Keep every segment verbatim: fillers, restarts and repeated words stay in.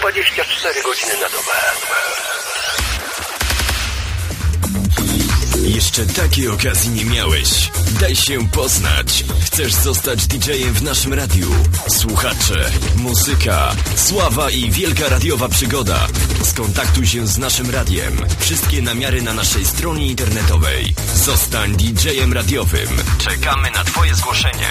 dwadzieścia cztery godziny na dobę. Jeszcze takiej okazji nie miałeś. Daj się poznać. Chcesz zostać didżejem w naszym radiu? Słuchacze, muzyka, sława i wielka radiowa przygoda. Skontaktuj się z naszym radiem. Wszystkie namiary na naszej stronie internetowej. Zostań didżejem radiowym. Czekamy na Twoje zgłoszenie.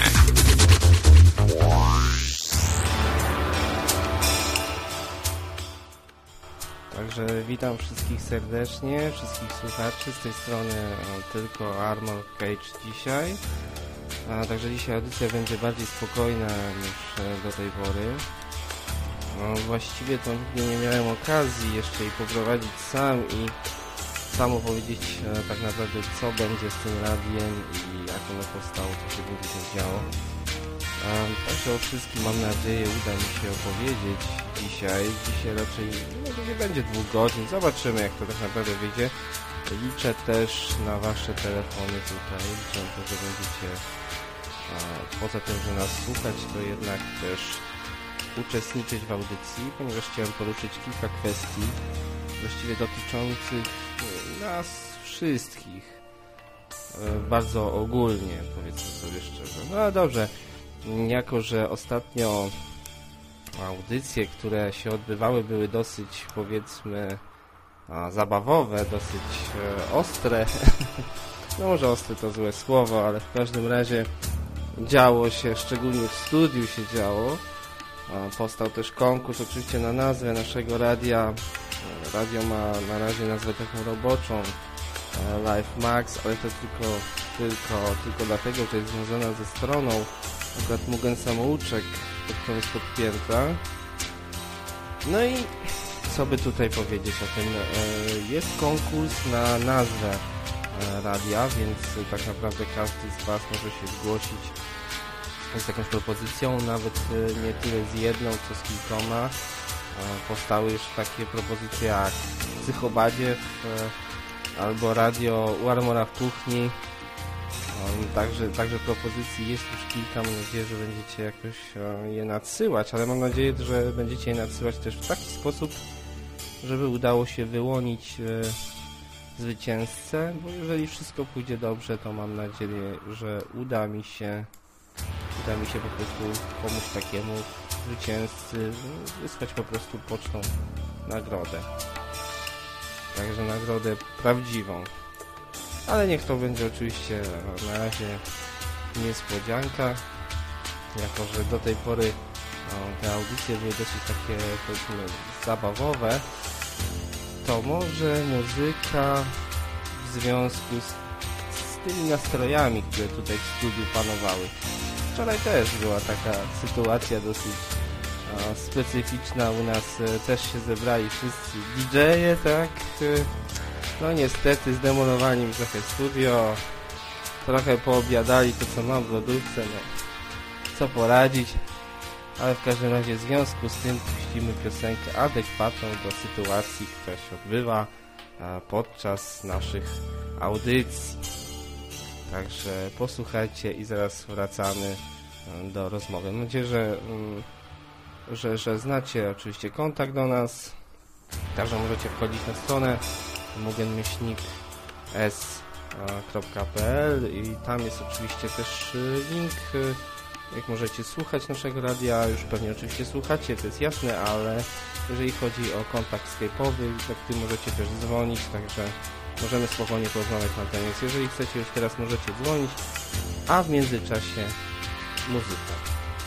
Także witam wszystkich serdecznie, wszystkich słuchaczy, z tej strony o, tylko Armor Cage dzisiaj. A, także dzisiaj audycja będzie bardziej spokojna niż e, do tej pory. No, właściwie to nigdy nie miałem okazji jeszcze jej poprowadzić sam i sam opowiedzieć e, tak naprawdę co będzie z tym radiem i jak ono powstało, co się będzie tu działo. A, także o wszystkim mam nadzieję uda mi się opowiedzieć dzisiaj. Dzisiaj raczej no, nie będzie dwóch godzin, zobaczymy jak to tak naprawdę wyjdzie. Liczę też na wasze telefony tutaj, liczę na to, że będziecie a, poza tym, że nas słuchać, to jednak też uczestniczyć w audycji, ponieważ chciałem poruszyć kilka kwestii właściwie dotyczących nas wszystkich. E, bardzo ogólnie, powiedzmy sobie szczerze. No dobrze. Jako że ostatnio audycje, które się odbywały, były dosyć, powiedzmy, a, zabawowe, dosyć e, ostre. No może ostre to złe słowo, ale w każdym razie działo się, szczególnie w studiu się działo. A, powstał też konkurs oczywiście na nazwę naszego radia. Radio ma na razie nazwę taką roboczą, Live Max, ale to tylko, tylko, tylko dlatego, że jest związana ze stroną akurat Mugen Samouczek, pod którą jest podpięta. No i co by tutaj powiedzieć o tym? Jest konkurs na nazwę radia, więc tak naprawdę każdy z was może się zgłosić z jakąś propozycją, nawet nie tyle z jedną, co z kilkoma. Powstały już takie propozycje jak Psychobadziew albo radio u Armora w kuchni. Także, także propozycji jest już kilka, mam nadzieję, że będziecie jakoś je nadsyłać, ale mam nadzieję, że będziecie je nadsyłać też w taki sposób, żeby udało się wyłonić e, zwycięzcę, bo jeżeli wszystko pójdzie dobrze, to mam nadzieję, że uda mi się uda mi się po prostu komuś takiemu zwycięzcy wysłać po prostu pocztą nagrodę. Także nagrodę prawdziwą. Ale niech to będzie oczywiście na razie niespodzianka, jako że do tej pory no, te audycje były dosyć takie, powiedzmy, zabawowe, to może muzyka w związku z, z tymi nastrojami, które tutaj w studiu panowały. Wczoraj też była taka sytuacja dosyć no, specyficzna, u nas też się zebrali wszyscy didżeje, tak? No niestety zdemolowali mi trochę studio, trochę poobiadali to co mam w lodówce, no co poradzić, ale w każdym razie w związku z tym puścimy piosenkę adekwatną do sytuacji, która się odbywa podczas naszych audycji. Także posłuchajcie i zaraz wracamy do rozmowy. Mam nadzieję, że, że, że znacie oczywiście kontakt do nas, także możecie wchodzić na stronę mugen myślnik s kropka p l i tam jest oczywiście też link, jak możecie słuchać naszego radia, już pewnie oczywiście słuchacie, to jest jasne, ale jeżeli chodzi o kontakt skype'owy, tak tym możecie też dzwonić, także możemy spokojnie porozmawiać na ten, więc jeżeli chcecie już teraz możecie dzwonić, a w międzyczasie muzyka.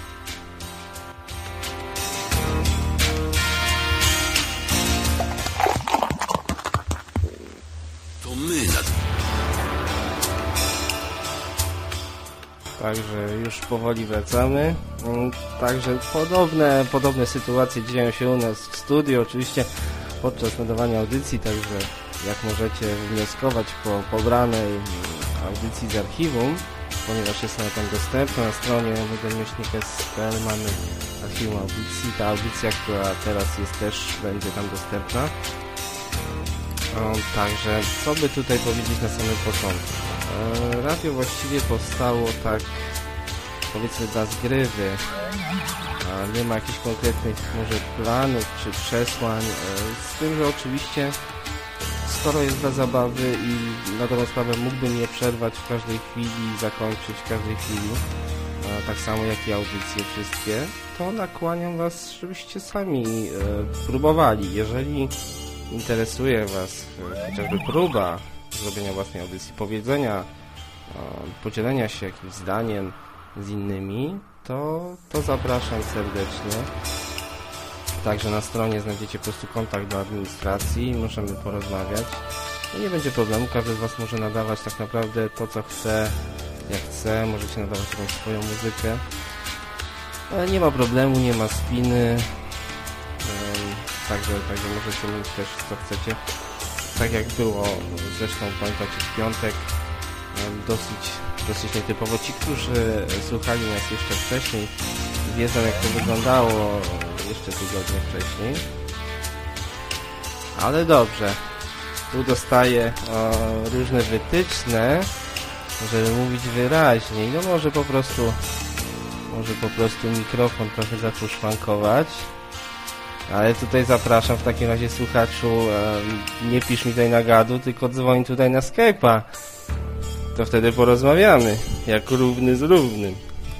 Także już powoli wracamy. Także podobne, podobne sytuacje dzieją się u nas w studiu, oczywiście podczas nadawania audycji, także jak możecie wnioskować po pobranej audycji z archiwum, ponieważ jest ona tam dostępna na stronie mugen myślnik s kropka p l mamy archiwum audycji. Ta audycja, która teraz jest, też będzie tam dostępna. O, także co by tutaj powiedzieć na samym początku? E, radio właściwie powstało tak, powiedzmy, dla zgrywy. nie ma jakichś konkretnych może planów czy przesłań, z tym, że oczywiście skoro jest dla zabawy i na dobrą sprawę mógłbym je przerwać w każdej chwili i zakończyć w każdej chwili, tak samo jak i audycje wszystkie, to nakłaniam Was, żebyście sami e, próbowali. Jeżeli interesuje Was e, chociażby próba zrobienia własnej audycji, powiedzenia, e, podzielenia się jakimś zdaniem z innymi, to, to zapraszam serdecznie. Także na stronie znajdziecie po prostu kontakt do administracji i możemy porozmawiać. No nie będzie problemu, każdy z Was może nadawać tak naprawdę to, co chce, jak chce, możecie nadawać jakąś swoją muzykę. Ale nie ma problemu, nie ma spiny. Także, także możecie mieć też co chcecie. Tak jak było, zresztą pamiętacie w piątek, dosyć, dosyć nietypowo. Ci, którzy słuchali nas jeszcze wcześniej, wiedzą, jak to wyglądało jeszcze tygodnie wcześniej. Ale dobrze, tu dostaję o, różne wytyczne, żeby mówić wyraźniej. No może po prostu może po prostu mikrofon trochę zaczął szwankować. Ale tutaj zapraszam w takim razie słuchaczu, e, nie pisz mi tutaj na gadu, tylko dzwoń tutaj na Skype'a. To wtedy porozmawiamy, jak równy z równym.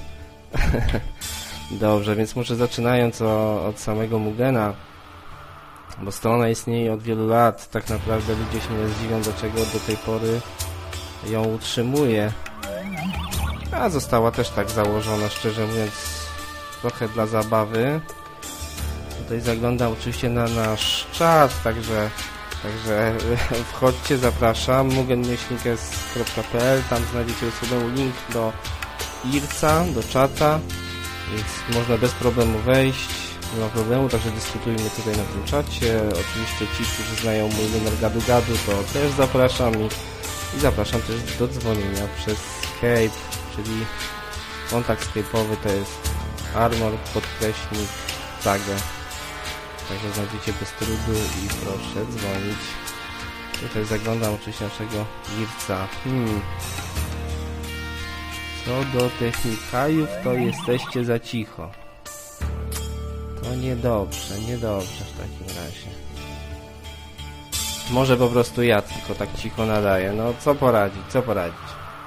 Dobrze, więc może zaczynając o, od samego Mugena, bo strona istnieje od wielu lat, tak naprawdę ludzie się nie zdziwią, do czego do tej pory ją utrzymuje. A została też tak założona, szczerze mówiąc, trochę dla zabawy. Tutaj zaglądam oczywiście na nasz czat, także, także wchodźcie, zapraszam, mugen myślnik s kropka p l, tam znajdziecie osobny link do Irca, do czata, więc można bez problemu wejść, nie ma problemu, także dyskutujmy tutaj na tym czacie. Oczywiście ci, którzy znają mój numer gadu gadu, to też zapraszam i, i zapraszam też do dzwonienia przez Skype, czyli kontakt skype'owy to jest Armor podkreśnik Tage. Także znajdziecie bez trudu i proszę dzwonić. Tutaj zaglądam oczywiście naszego Irca. Hmm. Co do technikajów, to jesteście za cicho. To niedobrze, niedobrze w takim razie. Może po prostu ja tylko tak cicho nadaję. No co poradzić, co poradzić.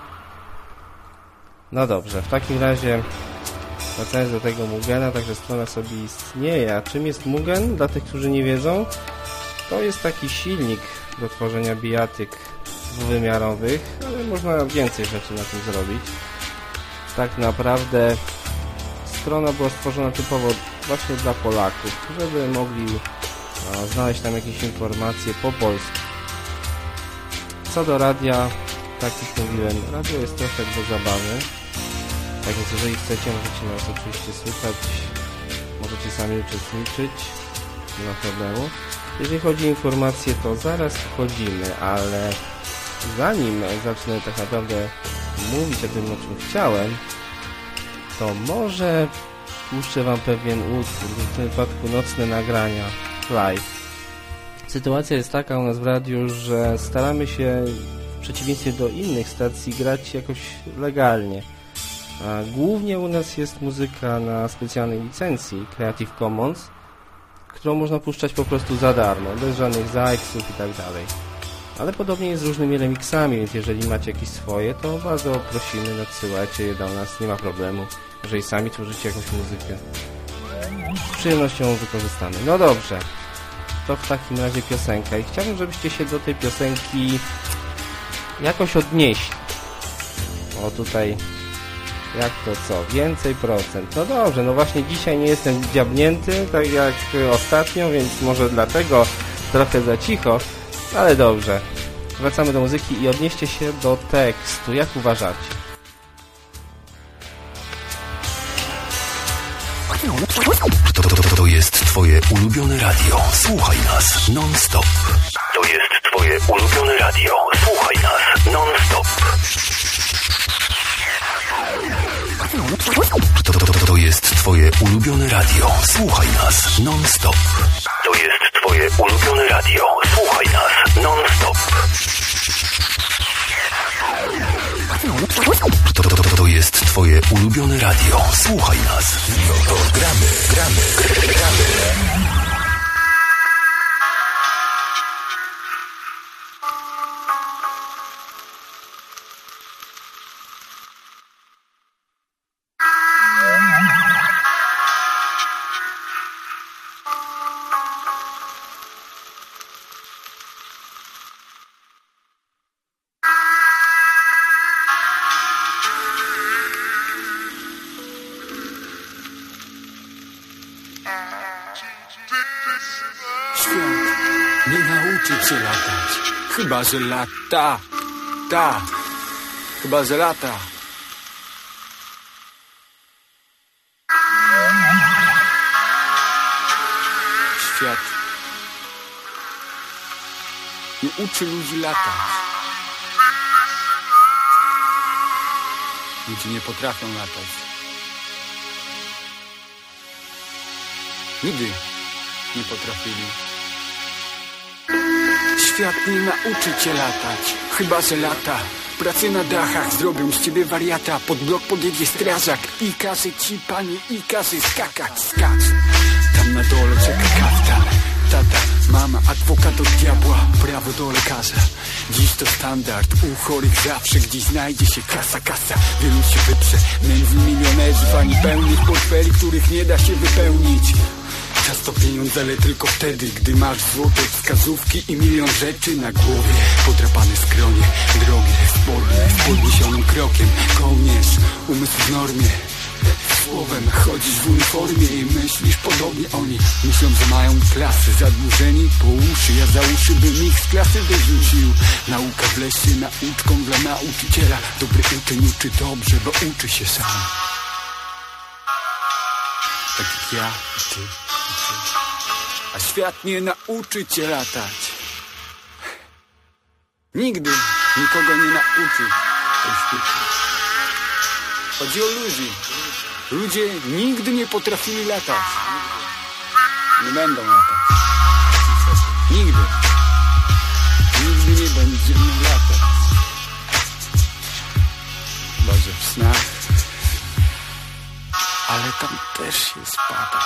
No dobrze, w takim razie wracając do tego Mugena, także strona sobie istnieje. A czym jest Mugen? Dla tych, którzy nie wiedzą, to jest taki silnik do tworzenia bijatyk dwuwymiarowych, ale można więcej rzeczy na tym zrobić. Tak naprawdę strona była stworzona typowo właśnie dla Polaków, żeby mogli no, znaleźć tam jakieś informacje po polsku. Co do radia, tak jak mówiłem, radio jest trochę do zabawy. Tak więc jeżeli chcecie, możecie nas oczywiście słuchać, możecie sami uczestniczyć, nie ma problemu. Jeżeli chodzi o informacje, to zaraz wchodzimy, ale zanim zacznę tak naprawdę mówić o tym, o czym chciałem, to może puszczę Wam pewien utwór, w tym wypadku nocne nagrania live. Sytuacja jest taka u nas w radiu, że staramy się w przeciwieństwie do innych stacji grać jakoś legalnie. A głównie u nas jest muzyka na specjalnej licencji Creative Commons, którą można puszczać po prostu za darmo, bez żadnych zajksów i tak dalej. Ale podobnie jest z różnymi remixami, więc jeżeli macie jakieś swoje, to bardzo prosimy, nadsyłajcie je do nas, nie ma problemu. Jeżeli sami tworzycie jakąś muzykę, z przyjemnością wykorzystamy. No dobrze, to w takim razie piosenka i chciałbym, żebyście się do tej piosenki jakoś odnieśli. O tutaj... Jak to co? Więcej procent. No dobrze, no właśnie dzisiaj nie jestem dziabnięty, tak jak ostatnio, więc może dlatego trochę za cicho, ale dobrze. Wracamy do muzyki i odnieście się do tekstu. Jak uważacie? To, to, to, to jest twoje ulubione radio. Słuchaj nas non-stop. To jest twoje ulubione radio. Słuchaj nas non-stop. To, to, to, to jest twoje ulubione radio. Słuchaj nas non-stop. To jest twoje ulubione radio. Słuchaj nas non-stop. To, to, to, to jest twoje ulubione radio. Słuchaj nas. No to gramy, gramy, gramy. Nie nauczy cię latać. Chyba, że lata. Ta. Chyba, że lata. Świat nie uczy ludzi latać. Ludzie nie potrafią latać. Nigdy nie potrafili. Świat nie nauczy cię latać, chyba że lata. Pracy na dachach zrobią z ciebie wariata. Pod blok podjedzie strażak i każe ci, panie, i każe skakać. Skacz, tam na dole czeka kaftan. Tata, mama, adwokat od diabła, prawo do lekarza. Dziś to standard, u chorych zawsze gdzieś znajdzie się kasa, kasa. Wielu się wyprze, nędzni milionerzy, fani pełnych portfeli, których nie da się wypełnić. Czas to pieniądze, ale tylko wtedy, gdy masz złote wskazówki i milion rzeczy na głowie. Podrapane skronie, drogie spodnie, z podniesionym krokiem, kołnierz, umysł w normie. Słowem chodzisz w uniformie i myślisz podobnie oni. Myślą, że mają klasy, zadłużeni po uszy. Ja za uszy bym ich z klasy wyrzucił. Nauka w lesie nauczką dla nauczyciela. Dobry uczeń uczy dobrze, bo uczy się sam. Tak jak ja i ty, i ty. A świat nie nauczy cię latać. Nigdy nikogo nie nauczy tej sztuki. Chodzi o ludzi. Ludzie nigdy nie potrafili latać. Nie będą latać. Nigdy. Nigdy nie będziemy latać. Chyba, że w snach. Ale tam też się spada.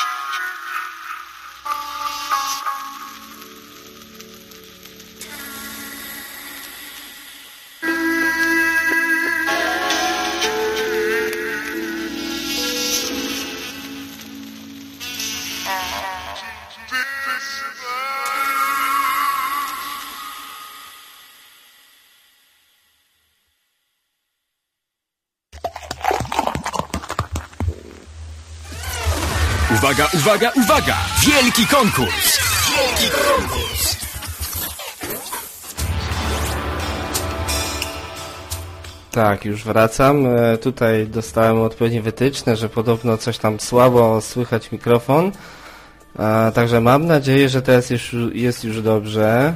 Uwaga, uwaga, uwaga! Wielki konkurs! Wielki konkurs! Tak, już wracam. E, tutaj dostałem odpowiednie wytyczne, że podobno coś tam słabo słychać mikrofon. E, także mam nadzieję, że teraz już, jest już dobrze.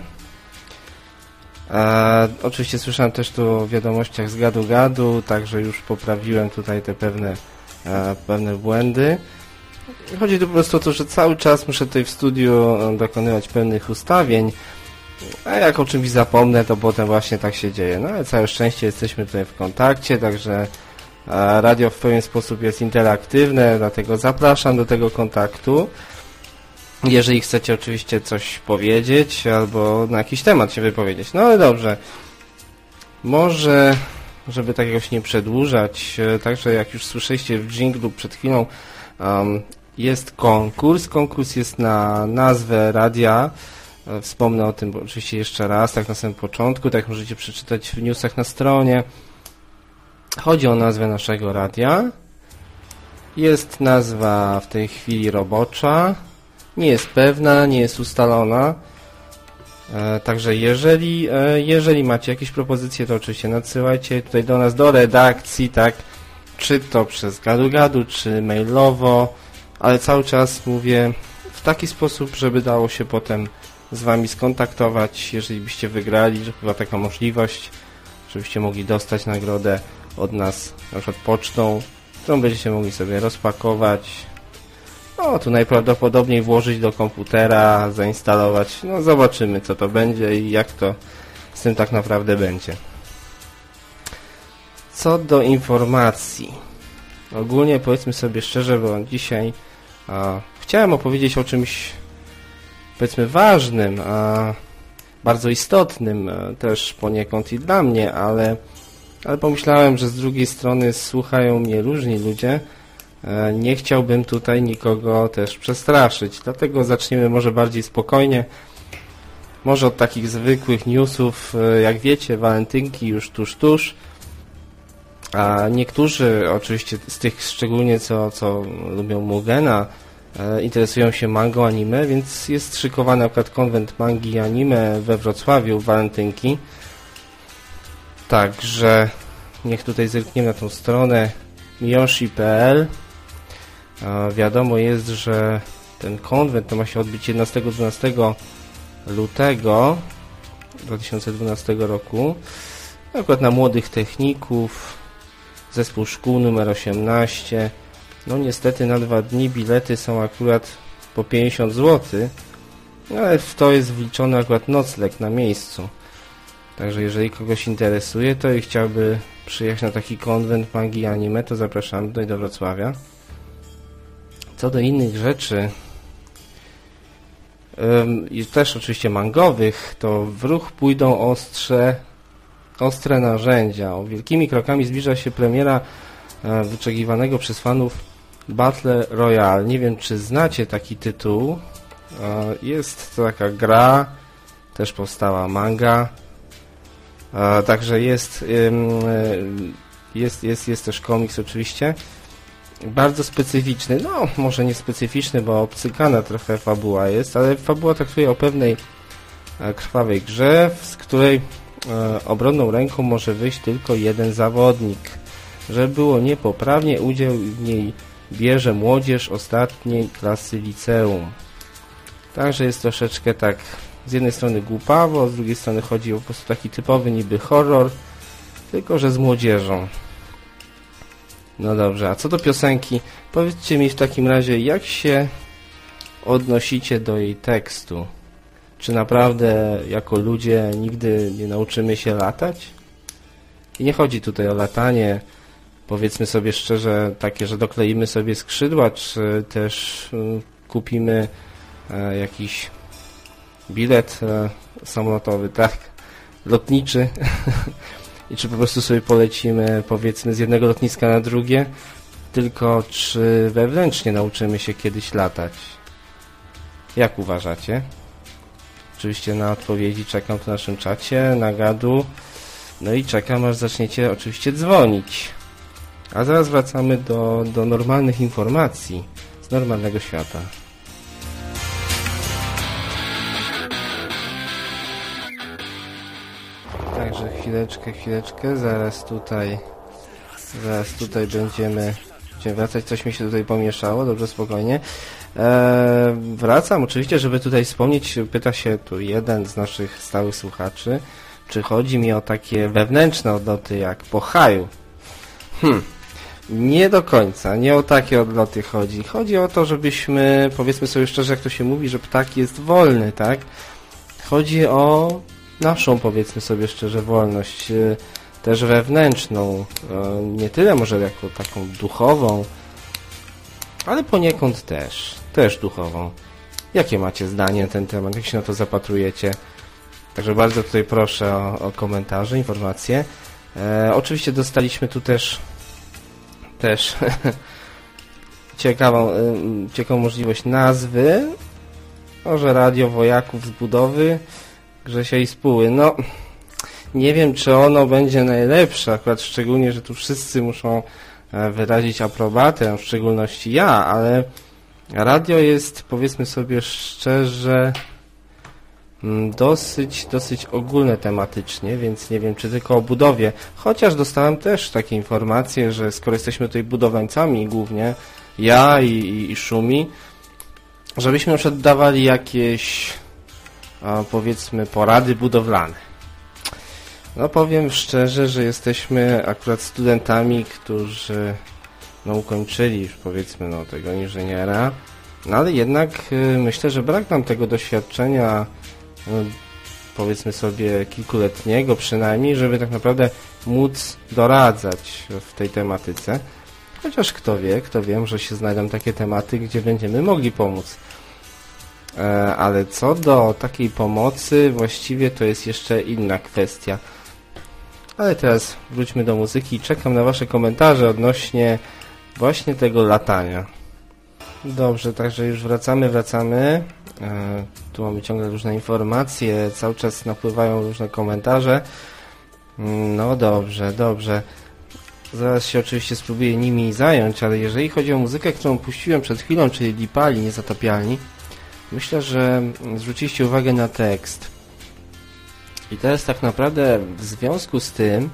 E, oczywiście słyszałem też tu w wiadomościach z gadu gadu, także już poprawiłem tutaj te pewne, e, pewne błędy. Chodzi tu po prostu o to, że cały czas muszę tutaj w studiu dokonywać pewnych ustawień, a jak o czymś zapomnę, to potem właśnie tak się dzieje. No ale całe szczęście jesteśmy tutaj w kontakcie, także radio w pewien sposób jest interaktywne, dlatego zapraszam do tego kontaktu. Jeżeli chcecie oczywiście coś powiedzieć albo na jakiś temat się wypowiedzieć. No ale dobrze, może, żeby tak jakoś nie przedłużać, także jak już słyszeliście w dżinglu przed chwilą, um, jest konkurs. Konkurs jest na nazwę radia. Wspomnę o tym oczywiście jeszcze raz, tak na samym początku, tak możecie przeczytać w newsach na stronie. Chodzi o nazwę naszego radia. Jest nazwa w tej chwili robocza. Nie jest pewna, nie jest ustalona. E, także jeżeli, e, jeżeli macie jakieś propozycje, to oczywiście nadsyłajcie tutaj do nas, do redakcji, tak? Czy to przez gadu-gadu, czy mailowo, ale cały czas mówię w taki sposób, żeby dało się potem z wami skontaktować, jeżeli byście wygrali, że była taka możliwość, żebyście mogli dostać nagrodę od nas, na przykład pocztą, którą będziecie mogli sobie rozpakować, no tu najprawdopodobniej włożyć do komputera, zainstalować, no zobaczymy co to będzie i jak to z tym tak naprawdę będzie. Co do informacji, ogólnie powiedzmy sobie szczerze, bo dzisiaj a, chciałem opowiedzieć o czymś powiedzmy ważnym, a bardzo istotnym a, też poniekąd i dla mnie, ale, ale pomyślałem, że z drugiej strony słuchają mnie różni ludzie. A, nie chciałbym tutaj nikogo też przestraszyć, dlatego zaczniemy może bardziej spokojnie. Może od takich zwykłych newsów, jak wiecie, walentynki już tuż, tuż. A niektórzy, oczywiście z tych szczególnie, co, co lubią Mugena, e, interesują się mangą, anime, więc jest szykowany na przykład konwent mangi i anime we Wrocławiu w walentynki. Także niech tutaj zerkniemy na tą stronę miyoshi kropka pe el. E, wiadomo jest, że ten konwent to ma się odbyć jedenastego do dwunastego lutego dwa tysiące dwunastego roku. Akurat na młodych techników, zespół szkół numer osiemnaście. No niestety na dwa dni bilety są akurat po pięćdziesiąt złotych, ale w to jest wliczony akurat nocleg na miejscu. Także jeżeli kogoś interesuje, to i chciałby przyjechać na taki konwent mangi i anime, to zapraszamy tutaj do Wrocławia. Co do innych rzeczy, i też oczywiście mangowych, to w ruch pójdą ostrze, ostre narzędzia. O, wielkimi krokami zbliża się premiera e, wyczekiwanego przez fanów Battle Royale. Nie wiem, czy znacie taki tytuł. E, jest to taka gra, też powstała manga. E, także jest, e, jest, jest, jest też komiks oczywiście. Bardzo specyficzny, no może nie specyficzny, bo obcykana trochę fabuła jest, ale fabuła traktuje o pewnej e, krwawej grze, z której e, obronną ręką może wyjść tylko jeden zawodnik. Żeby było niepoprawnie, udział w niej bierze młodzież ostatniej klasy liceum. Także jest troszeczkę tak z jednej strony głupawo, z drugiej strony chodzi o po prostu taki typowy niby horror, tylko że z młodzieżą. No dobrze, a co do piosenki, powiedzcie mi w takim razie, jak się odnosicie do jej tekstu? Czy naprawdę jako ludzie nigdy nie nauczymy się latać? I nie chodzi tutaj o latanie, powiedzmy sobie szczerze, takie, że dokleimy sobie skrzydła, czy też y, kupimy y, jakiś bilet y, samolotowy, tak, lotniczy. I czy po prostu sobie polecimy, powiedzmy, z jednego lotniska na drugie, tylko czy wewnętrznie nauczymy się kiedyś latać? Jak uważacie? Oczywiście na odpowiedzi czekam w naszym czacie, na gadu, no i czekam, aż zaczniecie oczywiście dzwonić. A zaraz wracamy do, do normalnych informacji z normalnego świata. Także chwileczkę, chwileczkę, zaraz tutaj, zaraz tutaj będziemy, będziemy wracać, coś mi się tutaj pomieszało, dobrze, spokojnie. Eee, wracam oczywiście, żeby tutaj wspomnieć, pyta się tu jeden z naszych stałych słuchaczy, czy chodzi mi o takie wewnętrzne odloty jak po haju. Hm, nie do końca, nie o takie odloty chodzi. Chodzi o to, żebyśmy, powiedzmy sobie szczerze, jak to się mówi, że ptak jest wolny, tak? Chodzi o naszą, powiedzmy sobie szczerze, wolność, też wewnętrzną, nie tyle może jako taką duchową, ale poniekąd też, też duchową. Jakie macie zdanie na ten temat? Jak się na to zapatrujecie? Także bardzo tutaj proszę o, o komentarze, informacje. E, oczywiście dostaliśmy tu też też ciekawą, ciekawą możliwość nazwy. Może Radio Wojaków z budowy Grzesia i Spuły. No, nie wiem, czy ono będzie najlepsze, akurat szczególnie, że tu wszyscy muszą wyrazić aprobatę, w szczególności ja, ale radio jest, powiedzmy sobie szczerze, dosyć, dosyć ogólne tematycznie, więc nie wiem, czy tylko o budowie, chociaż dostałem też takie informacje, że skoro jesteśmy tutaj budowlańcami głównie, ja i, i, i Szumi, żebyśmy na przykład dawali jakieś, a, powiedzmy, porady budowlane. No powiem szczerze, że jesteśmy akurat studentami, którzy no, ukończyli już, powiedzmy, no, tego inżyniera, no ale jednak y, myślę, że brak nam tego doświadczenia, y, powiedzmy sobie kilkuletniego przynajmniej, żeby tak naprawdę móc doradzać w tej tematyce. Chociaż kto wie, kto wie, może się znajdą takie tematy, gdzie będziemy mogli pomóc. E, ale co do takiej pomocy, właściwie to jest jeszcze inna kwestia. Ale teraz wróćmy do muzyki. Czekam na wasze komentarze odnośnie właśnie tego latania. Dobrze, także już wracamy, wracamy. E, tu mamy ciągle różne informacje, cały czas napływają różne komentarze. No dobrze, dobrze. Zaraz się oczywiście spróbuję nimi zająć, ale jeżeli chodzi o muzykę, którą puściłem przed chwilą, czyli Lipali, Niezatapialni, myślę, że zwróciliście uwagę na tekst. I teraz tak naprawdę w związku z tym,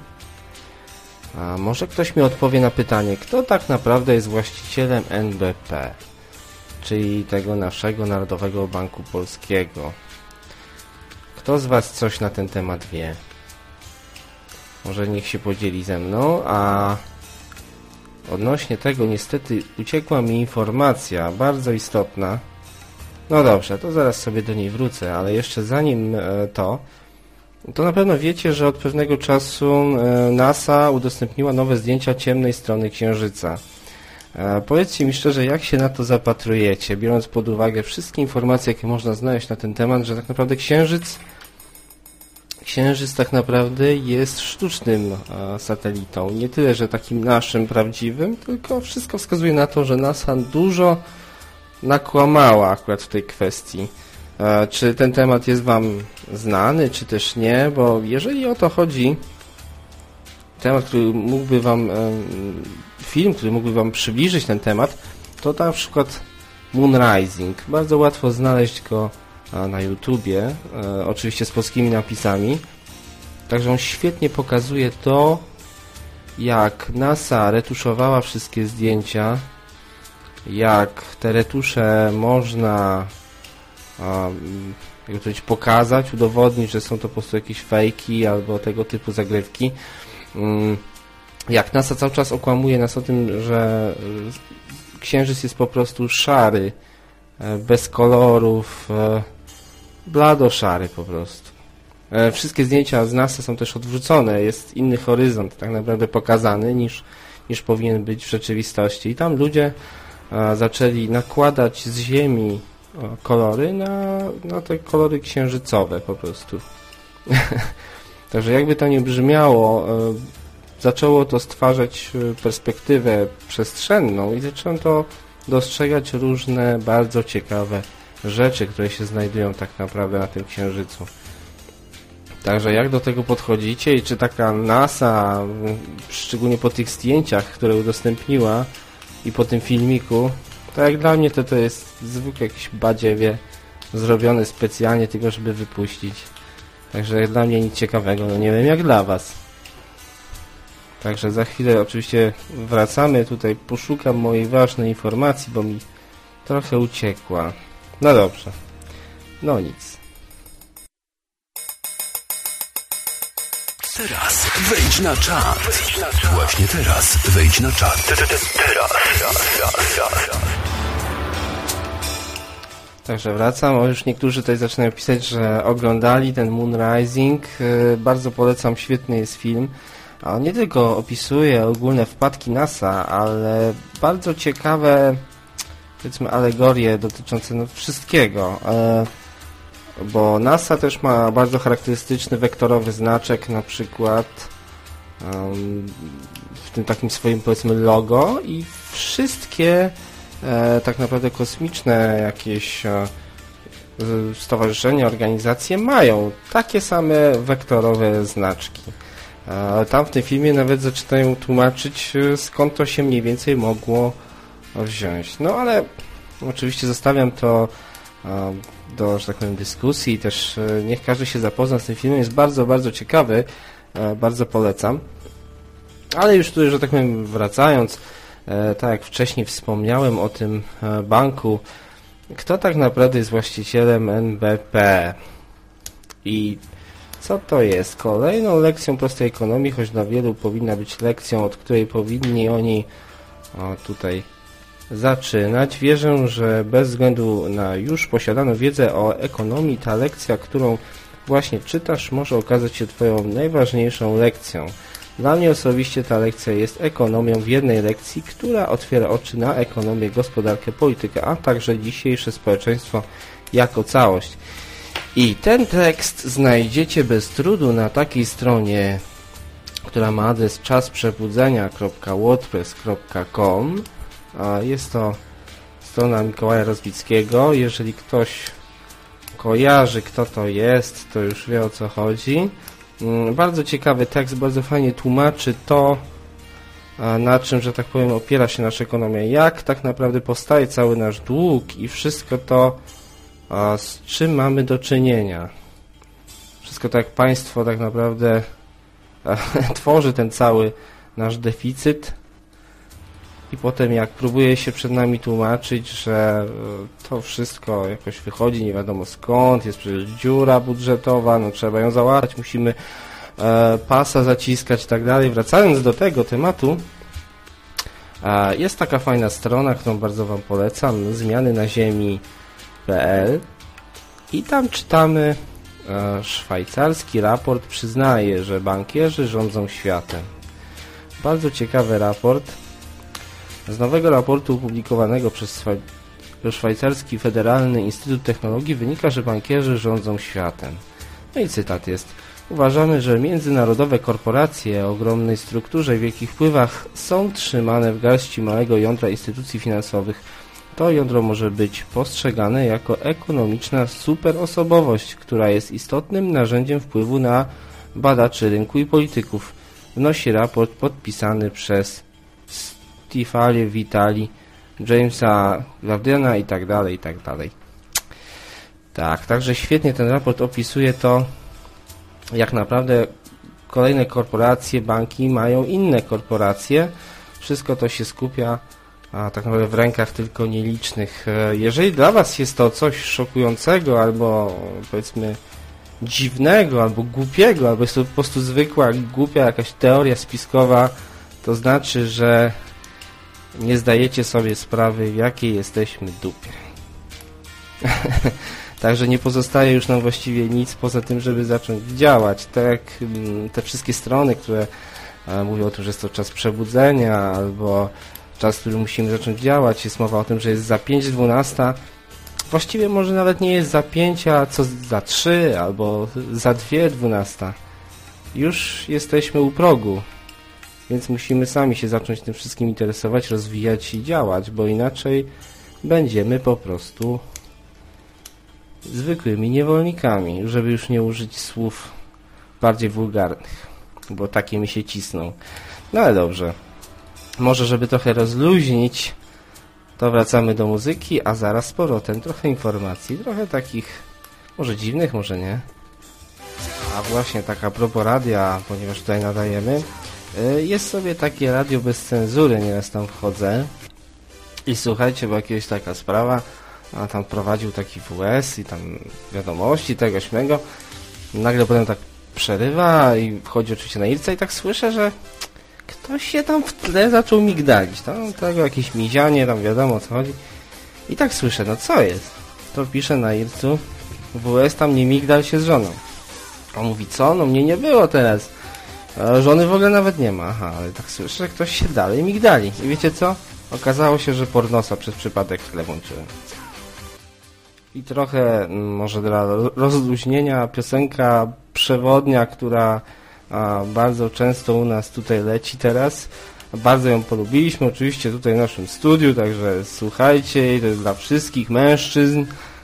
a może ktoś mi odpowie na pytanie, kto tak naprawdę jest właścicielem N B P, czyli tego naszego Narodowego Banku Polskiego. Kto z was coś na ten temat wie? Może niech się podzieli ze mną, a odnośnie tego niestety uciekła mi informacja bardzo istotna. No dobrze, to zaraz sobie do niej wrócę, ale jeszcze zanim to, to na pewno wiecie, że od pewnego czasu NASA udostępniła nowe zdjęcia ciemnej strony Księżyca. Powiedzcie mi szczerze, jak się na to zapatrujecie, biorąc pod uwagę wszystkie informacje, jakie można znaleźć na ten temat, że tak naprawdę Księżyc Księżyc tak naprawdę jest sztucznym a, satelitą. Nie tyle, że takim naszym prawdziwym, tylko wszystko wskazuje na to, że NASA dużo nakłamała akurat w tej kwestii. E, czy ten temat jest wam znany, czy też nie? Bo jeżeli o to chodzi, temat, który mógłby wam, e, film, który mógłby wam przybliżyć ten temat, to na przykład Moonrising. Bardzo łatwo znaleźć go na YouTubie, e, oczywiście z polskimi napisami. Także on świetnie pokazuje to, jak NASA retuszowała wszystkie zdjęcia, jak te retusze można a, jak to powiedzieć, pokazać, udowodnić, że są to po prostu jakieś fejki albo tego typu zagrywki. Mm, jak NASA cały czas okłamuje nas o tym, że Księżyc jest po prostu szary, e, bez kolorów, e, blado szary po prostu. E, wszystkie zdjęcia z NASA są też odwrócone, jest inny horyzont tak naprawdę pokazany niż, niż powinien być w rzeczywistości. I tam ludzie e, zaczęli nakładać z Ziemi e, kolory na, na te kolory księżycowe po prostu. Także jakby to nie brzmiało, e, zaczęło to stwarzać perspektywę przestrzenną i zaczęto dostrzegać różne bardzo ciekawe rzeczy, które się znajdują tak naprawdę na tym Księżycu. Także jak do tego podchodzicie i czy taka NASA, szczególnie po tych zdjęciach, które udostępniła i po tym filmiku, to jak dla mnie to, to jest zwykle jakieś badziewie zrobione specjalnie tylko, żeby wypuścić. Także jak dla mnie nic ciekawego, no nie wiem jak dla was. Także za chwilę oczywiście wracamy, tutaj poszukam mojej ważnej informacji, bo mi trochę uciekła. No dobrze, no nic. Teraz wejdź na czat. Właśnie teraz wejdź na czat. Teraz. Także wracam, o już niektórzy tutaj zaczynają pisać, że oglądali ten Moonrising. Bardzo polecam, świetny jest film. A on nie tylko opisuje ogólne wpadki NASA, ale bardzo ciekawe, powiedzmy, alegorie dotyczące no, wszystkiego. E, bo NASA też ma bardzo charakterystyczny wektorowy znaczek, na przykład um, w tym takim swoim, powiedzmy, logo i wszystkie e, tak naprawdę kosmiczne jakieś e, stowarzyszenia, organizacje mają takie same wektorowe znaczki. Tam w tym filmie nawet zaczynają tłumaczyć, skąd to się mniej więcej mogło wziąć. No ale oczywiście zostawiam to do, że tak powiem, dyskusji i też niech każdy się zapozna z tym filmem. Jest bardzo, bardzo ciekawy, bardzo polecam. Ale już tu, że tak powiem, wracając, tak jak wcześniej wspomniałem o tym banku, kto tak naprawdę jest właścicielem N B P i co to jest? Kolejną lekcją prostej ekonomii, choć dla wielu powinna być lekcją, od której powinni oni o, tutaj zaczynać. Wierzę, że bez względu na już posiadaną wiedzę o ekonomii, ta lekcja, którą właśnie czytasz, może okazać się twoją najważniejszą lekcją. Dla mnie osobiście ta lekcja jest ekonomią w jednej lekcji, która otwiera oczy na ekonomię, gospodarkę, politykę, a także dzisiejsze społeczeństwo jako całość. I ten tekst znajdziecie bez trudu na takiej stronie, która ma adres czasprzebudzenia kropka wordpress kropka com. Jest to strona Mikołaja Rozbickiego. Jeżeli ktoś kojarzy, kto to jest, to już wie, o co chodzi. Bardzo ciekawy tekst, bardzo fajnie tłumaczy to, na czym, że tak powiem, opiera się nasza ekonomia, jak tak naprawdę powstaje cały nasz dług i wszystko to, z czym mamy do czynienia. Wszystko to, jak państwo tak naprawdę tworzy ten cały nasz deficyt i potem jak próbuje się przed nami tłumaczyć, że to wszystko jakoś wychodzi nie wiadomo skąd, jest przecież dziura budżetowa, no trzeba ją załatać, musimy e, pasa zaciskać i tak dalej. Wracając do tego tematu, e, jest taka fajna strona, którą bardzo Wam polecam, zmiany na ziemi kropka pe el i tam czytamy e, szwajcarski raport przyznaje, że bankierzy rządzą światem. Bardzo ciekawy raport. Z nowego raportu opublikowanego przez Szwajcarski Federalny Instytut Technologii wynika, że bankierzy rządzą światem. No i cytat jest: uważamy, że międzynarodowe korporacje o ogromnej strukturze i wielkich wpływach są trzymane w garści małego jądra instytucji finansowych. To jądro może być postrzegane jako ekonomiczna superosobowość, która jest istotnym narzędziem wpływu na badaczy rynku i polityków. Wnosi raport podpisany przez Stifalię, Vitali, Jamesa Gardena i tak dalej, i tak dalej. Tak, także świetnie ten raport opisuje to, jak naprawdę kolejne korporacje, banki mają inne korporacje. Wszystko to się skupia a tak naprawdę w rękach tylko nielicznych. Jeżeli dla Was jest to coś szokującego, albo powiedzmy dziwnego, albo głupiego, albo jest to po prostu zwykła, głupia jakaś teoria spiskowa, to znaczy, że nie zdajecie sobie sprawy, w jakiej jesteśmy dupie. Także nie pozostaje już nam właściwie nic poza tym, żeby zacząć działać. Tak jak te wszystkie strony, które mówią o tym, że jest to czas przebudzenia, albo czas, w którym musimy zacząć działać. Jest mowa o tym, że jest za pięć dwunasta. Właściwie może nawet nie jest za pięć, a co za trzy, albo za dwie dwunasta. Już jesteśmy u progu. Więc musimy sami się zacząć tym wszystkim interesować, rozwijać i działać, bo inaczej będziemy po prostu zwykłymi niewolnikami, żeby już nie użyć słów bardziej wulgarnych, bo takie mi się cisną. No ale dobrze. Może, żeby trochę rozluźnić, to wracamy do muzyki, a zaraz z powrotem trochę informacji, trochę takich może dziwnych, może nie. A właśnie tak a propos radia, ponieważ tutaj nadajemy, jest sobie takie radio bez cenzury, nieraz tam wchodzę i słuchajcie, była kiedyś taka sprawa, a tam prowadził taki W S i tam wiadomości tego śmego, nagle potem tak przerywa i wchodzi oczywiście na Irca i tak słyszę, że ktoś się tam w tle zaczął migdalić, tam tego jakieś mizianie, tam wiadomo o co chodzi i tak słyszę, no co jest? To pisze na Ircu, W S tam nie migdal się z żoną. On mówi, co? No mnie nie było teraz. Żony w ogóle nawet nie ma. Aha, ale tak słyszę, że ktoś się dalej migdali. I wiecie co? Okazało się, że pornosa przez przypadek w tle włączyłem. I trochę, może dla rozluźnienia, piosenka przewodnia, która a, bardzo często u nas tutaj leci teraz. Bardzo ją polubiliśmy, oczywiście tutaj w naszym studiu, także słuchajcie jej, to jest dla wszystkich mężczyzn.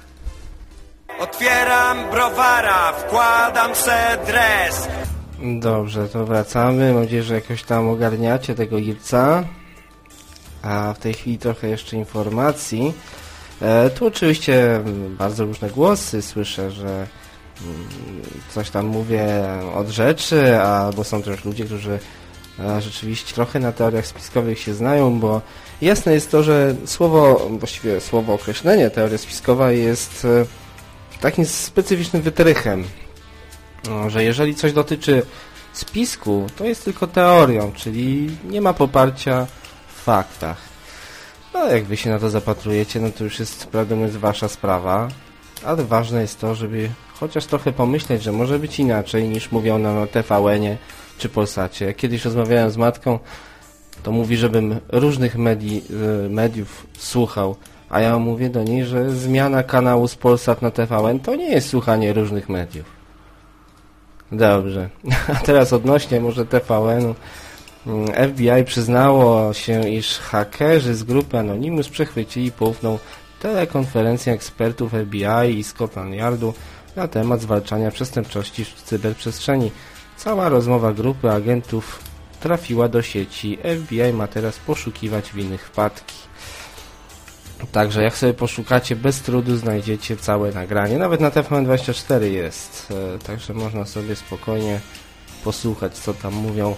Otwieram browara, wkładam se dres. Dobrze, to wracamy. Mam nadzieję, że jakoś tam ogarniacie tego Irca. A w tej chwili trochę jeszcze informacji. E, tu oczywiście bardzo różne głosy słyszę, że mm, coś tam mówię od rzeczy, albo są też ludzie, którzy e, rzeczywiście trochę na teoriach spiskowych się znają, bo jasne jest to, że słowo, właściwie słowo określenie teoria spiskowa jest e, takim specyficznym wytrychem, no, że jeżeli coś dotyczy spisku, to jest tylko teorią, czyli nie ma poparcia w faktach. No jak wy się na to zapatrujecie, no to już jest, prawdę mówiąc, wasza sprawa, ale ważne jest to, żeby chociaż trochę pomyśleć, że może być inaczej niż mówią nam na T V N-ie, czy Polsacie. Kiedyś rozmawiałem z matką, to mówi, żebym różnych medii, mediów słuchał, a ja mówię do niej, że zmiana kanału z Polsat na T V N to nie jest słuchanie różnych mediów. Dobrze. A teraz odnośnie może T V N-u. F B I przyznało się, iż hakerzy z grupy Anonymous przechwycili poufną telekonferencję ekspertów F B I i Scotland Yardu na temat zwalczania przestępczości w cyberprzestrzeni. Cała rozmowa grupy agentów trafiła do sieci. F B I ma teraz poszukiwać winnych wpadki. Także jak sobie poszukacie, bez trudu znajdziecie całe nagranie. Nawet na T V N dwadzieścia cztery jest. Także można sobie spokojnie posłuchać, co tam mówią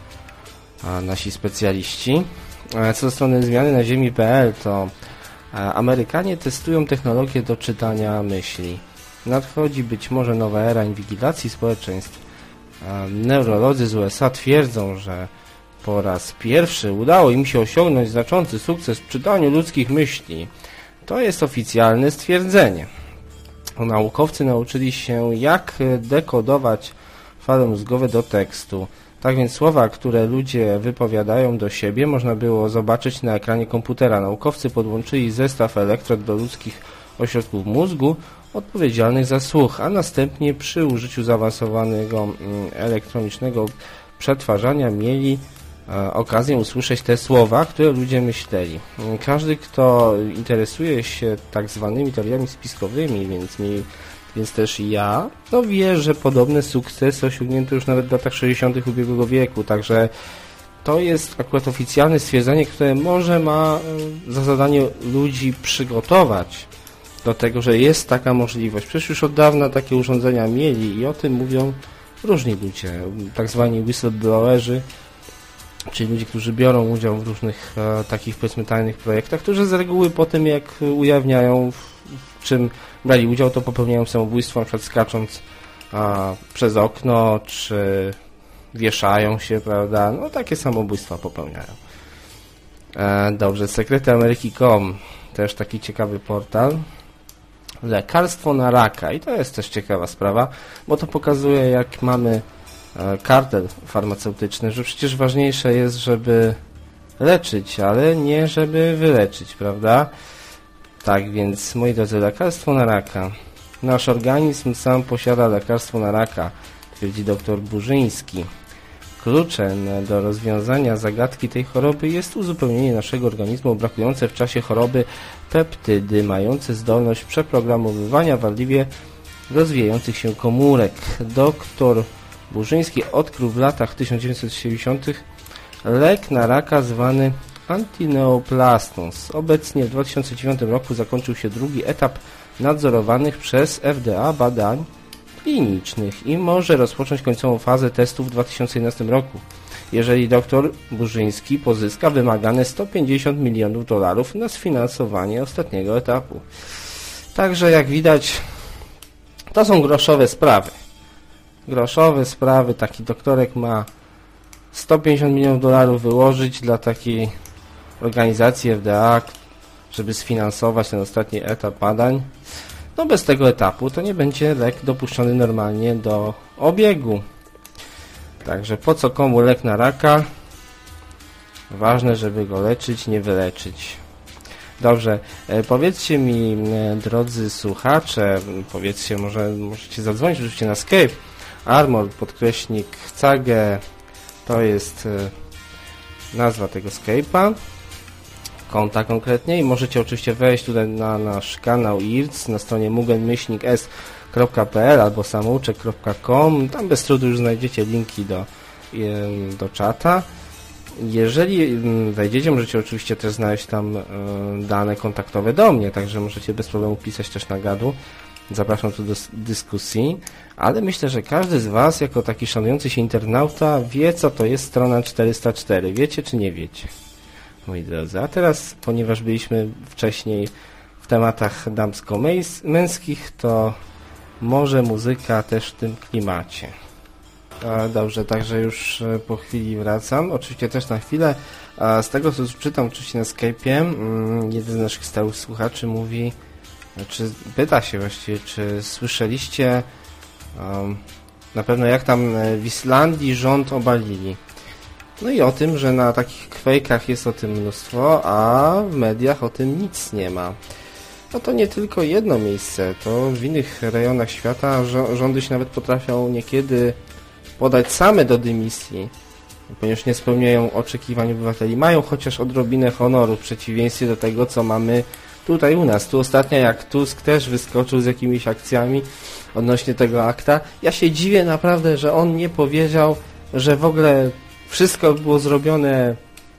a nasi specjaliści. Co do strony zmiany na ziemi kropka p l, to Amerykanie testują technologię do czytania myśli. Nadchodzi być może nowa era inwigilacji społeczeństw. Neurolodzy z U S A twierdzą, że po raz pierwszy udało im się osiągnąć znaczący sukces w czytaniu ludzkich myśli. To jest oficjalne stwierdzenie. Naukowcy nauczyli się, jak dekodować fale mózgowe do tekstu. Tak więc słowa, które ludzie wypowiadają do siebie, można było zobaczyć na ekranie komputera. Naukowcy podłączyli zestaw elektrod do ludzkich ośrodków mózgu odpowiedzialnych za słuch, a następnie przy użyciu zaawansowanego elektronicznego przetwarzania mieli e, okazję usłyszeć te słowa, które ludzie myśleli. Każdy, kto interesuje się tak zwanymi teoriami spiskowymi, więc mi Więc też ja, no wie, że podobne sukcesy osiągnięto już nawet w latach sześćdziesiątych ubiegłego wieku, także to jest akurat oficjalne stwierdzenie, które może ma za zadanie ludzi przygotować do tego, że jest taka możliwość. Przecież już od dawna takie urządzenia mieli i o tym mówią różni ludzie, tak zwani whistleblowerzy, czyli ludzie, którzy biorą udział w różnych e, takich, powiedzmy, tajnych projektach, którzy z reguły po tym, jak ujawniają, w, w czym brali udział, to popełniają samobójstwo, na przykład skacząc a, przez okno, czy wieszają się, prawda? No takie samobójstwa popełniają. E, dobrze, sekrety ameryki kropka com, też taki ciekawy portal. Lekarstwo na raka i to jest też ciekawa sprawa, bo to pokazuje, jak mamy e, kartel farmaceutyczny, że przecież ważniejsze jest, żeby leczyć, ale nie żeby wyleczyć, prawda? Tak więc, moi drodzy, lekarstwo na raka. Nasz organizm sam posiada lekarstwo na raka, twierdzi dr Burzyński. Kluczem do rozwiązania zagadki tej choroby jest uzupełnienie naszego organizmu o brakujące w czasie choroby peptydy mające zdolność przeprogramowywania wadliwie rozwijających się komórek. Dr Burzyński odkrył w latach tysiąc dziewięćset siedemdziesiątych lek na raka zwany antineoplastos. Obecnie w dwa tysiące dziewiątym roku zakończył się drugi etap nadzorowanych przez F D A badań klinicznych i może rozpocząć końcową fazę testów w dwa tysiące jedenastym roku, jeżeli dr Burzyński pozyska wymagane sto pięćdziesiąt milionów dolarów na sfinansowanie ostatniego etapu. Także jak widać, to są groszowe sprawy. Groszowe sprawy, taki doktorek ma sto pięćdziesiąt milionów dolarów wyłożyć dla takiej organizacji F D A, żeby sfinansować ten ostatni etap badań. No bez tego etapu to nie będzie lek dopuszczony normalnie do obiegu. Także po co komu lek na raka? Ważne, żeby go leczyć, nie wyleczyć. Dobrze, e, powiedzcie mi, e, drodzy słuchacze, powiedzcie, może możecie zadzwonić oczywiście na Skype, Armor, podkreśnik, Cage, to jest e, nazwa tego Skype'a, konta konkretnie i możecie oczywiście wejść tutaj na nasz kanał I R C na stronie mugen myślnik s kropka p l albo samouczek kropka com. Tam bez trudu już znajdziecie linki do, do czata. Jeżeli wejdziecie, możecie oczywiście też znaleźć tam dane kontaktowe do mnie, także możecie bez problemu pisać też na gadu. Zapraszam tu do dyskusji, ale myślę, że każdy z Was, jako taki szanujący się internauta, wie, co to jest strona czterysta cztery. Wiecie czy nie wiecie? Moi drodzy, a teraz, ponieważ byliśmy wcześniej w tematach damsko-męskich, to może muzyka też w tym klimacie. A dobrze, także już po chwili wracam. Oczywiście też na chwilę. A z tego, co czytam oczywiście na Skype'ie, jeden z naszych stałych słuchaczy mówi, czy pyta się właściwie, czy słyszeliście um, Na pewno jak tam w Islandii rząd obalili. No i o tym, że na takich kwejkach jest o tym mnóstwo, a w mediach o tym nic nie ma. No to nie tylko jedno miejsce, to w innych rejonach świata rządy się nawet potrafią niekiedy podać same do dymisji, ponieważ nie spełniają oczekiwań obywateli. Mają chociaż odrobinę honoru w przeciwieństwie do tego, co mamy tutaj u nas. Tu ostatnio jak Tusk też wyskoczył z jakimiś akcjami odnośnie tego akta. Ja się dziwię naprawdę, że on nie powiedział, że w ogóle wszystko było zrobione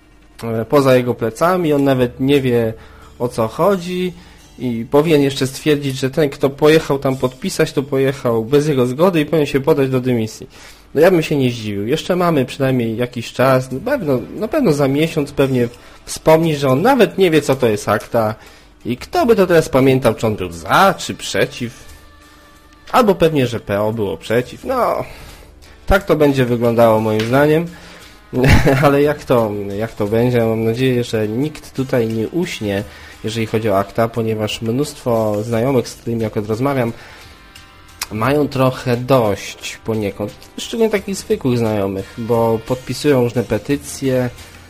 poza jego plecami, on nawet nie wie, o co chodzi i powinien jeszcze stwierdzić, że ten, kto pojechał tam podpisać, to pojechał bez jego zgody i powinien się podać do dymisji. No ja bym się nie zdziwił. Jeszcze mamy przynajmniej jakiś czas, na pewno, na pewno za miesiąc pewnie wspomni, że on nawet nie wie, co to jest akta i kto by to teraz pamiętał, czy on był za, czy przeciw. Albo pewnie, że P O było przeciw. No, tak to będzie wyglądało moim zdaniem. Ale jak to, jak to będzie? Mam nadzieję, że nikt tutaj nie uśnie, jeżeli chodzi o akta, ponieważ mnóstwo znajomych, z którymi akurat rozmawiam, mają trochę dość poniekąd, szczególnie takich zwykłych znajomych, bo podpisują różne petycje,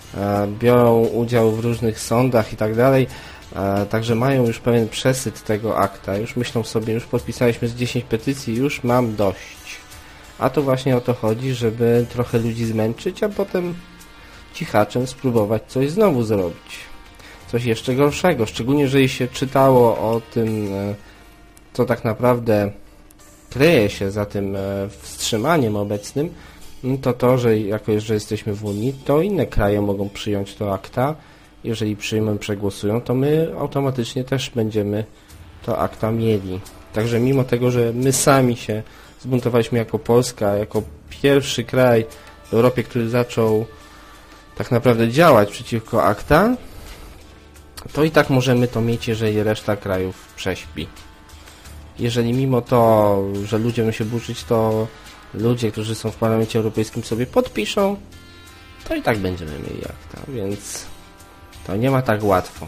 biorą udział w różnych sądach i tak dalej, także mają już pewien przesyt tego akta, już myślą sobie, już podpisaliśmy z dziesięć petycji, już mam dość. A to właśnie o to chodzi, żeby trochę ludzi zmęczyć, a potem cichaczem spróbować coś znowu zrobić. Coś jeszcze gorszego, szczególnie jeżeli się czytało o tym, co tak naprawdę kryje się za tym wstrzymaniem obecnym, to to, że jako że jesteśmy w Unii, to inne kraje mogą przyjąć to akta. Jeżeli przyjmą, przegłosują, to my automatycznie też będziemy to akta mieli. Także mimo tego, że my sami się zbuntowaliśmy jako Polska, jako pierwszy kraj w Europie, który zaczął tak naprawdę działać przeciwko akta, to i tak możemy to mieć, jeżeli reszta krajów prześpi. Jeżeli mimo to, że ludzie będą się burzyć, to ludzie, którzy są w Parlamencie Europejskim sobie podpiszą, to i tak będziemy mieli akta, więc to nie ma tak łatwo.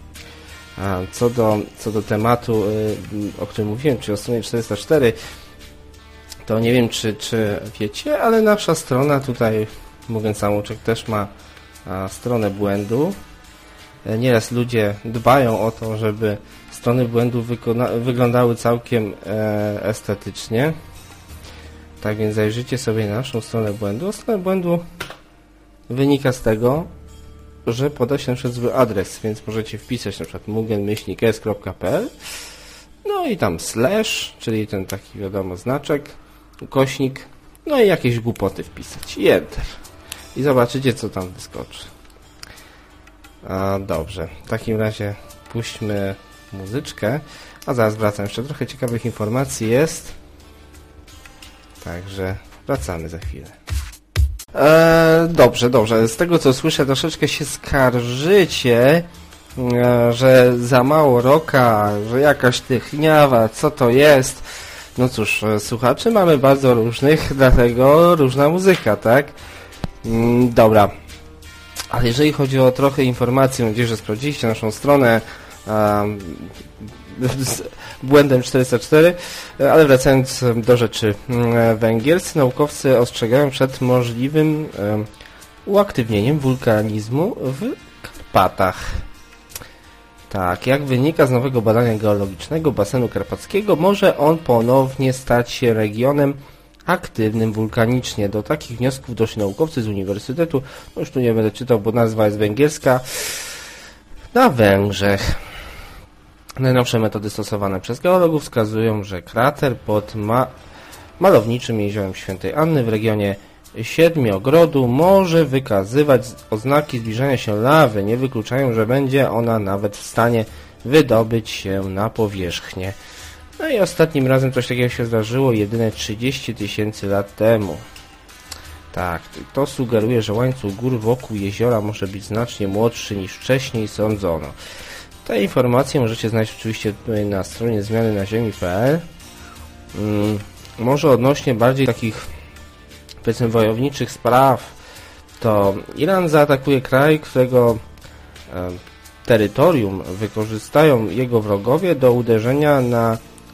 A co do, co do tematu, yy, o którym mówiłem, czyli o stronie czterysta cztery, to nie wiem, czy, czy wiecie, ale nasza strona tutaj, mówiąc Samouczek, też ma a, stronę błędu. Nieraz ludzie dbają o to, żeby strony błędu wykona- wyglądały całkiem e, estetycznie. Tak więc zajrzyjcie sobie na naszą stronę błędu. Strona błędu wynika z tego, że poda się na przykład zły adres, więc możecie wpisać na przykład mugen myślnik s kropka p l, no i tam slash, czyli ten taki wiadomo znaczek, ukośnik, no i jakieś głupoty wpisać i enter. I zobaczycie, co tam wyskoczy. A, dobrze, w takim razie puśćmy muzyczkę, a zaraz wracam. Jeszcze trochę ciekawych informacji jest, także wracamy za chwilę. E, dobrze, dobrze. Z tego, co słyszę, troszeczkę się skarżycie, e, że za mało rocka, że jakaś techniawa, co to jest. No cóż, słuchaczy mamy bardzo różnych, dlatego różna muzyka, tak? Mm, dobra. Ale jeżeli chodzi o trochę informacji, mam nadzieję, że sprawdziliście naszą stronę um, z błędem czterysta cztery, ale wracając do rzeczy. Węgierscy naukowcy ostrzegają przed możliwym um, uaktywnieniem wulkanizmu w Karpatach. Tak, jak wynika z nowego badania geologicznego basenu karpackiego, może on ponownie stać się regionem aktywnym wulkanicznie. Do takich wniosków doszli naukowcy z Uniwersytetu, no już tu nie będę czytał, bo nazwa jest węgierska, na Węgrzech. Najnowsze metody stosowane przez geologów wskazują, że krater pod ma malowniczym jeziorem Świętej Anny w regionie Siedmiogrodu może wykazywać oznaki zbliżania się lawy. Nie wykluczają, że będzie ona nawet w stanie wydobyć się na powierzchnię. No i ostatnim razem coś takiego się zdarzyło jedyne trzydzieści tysięcy lat temu. Tak, to sugeruje, że łańcuch gór wokół jeziora może być znacznie młodszy niż wcześniej sądzono. Te informacje możecie znaleźć oczywiście tutaj na stronie zmiany na ziemi kropka p l. Hmm, może odnośnie bardziej takich, powiedzmy, wojowniczych spraw, to Iran zaatakuje kraj, którego e, terytorium wykorzystają jego wrogowie do uderzenia na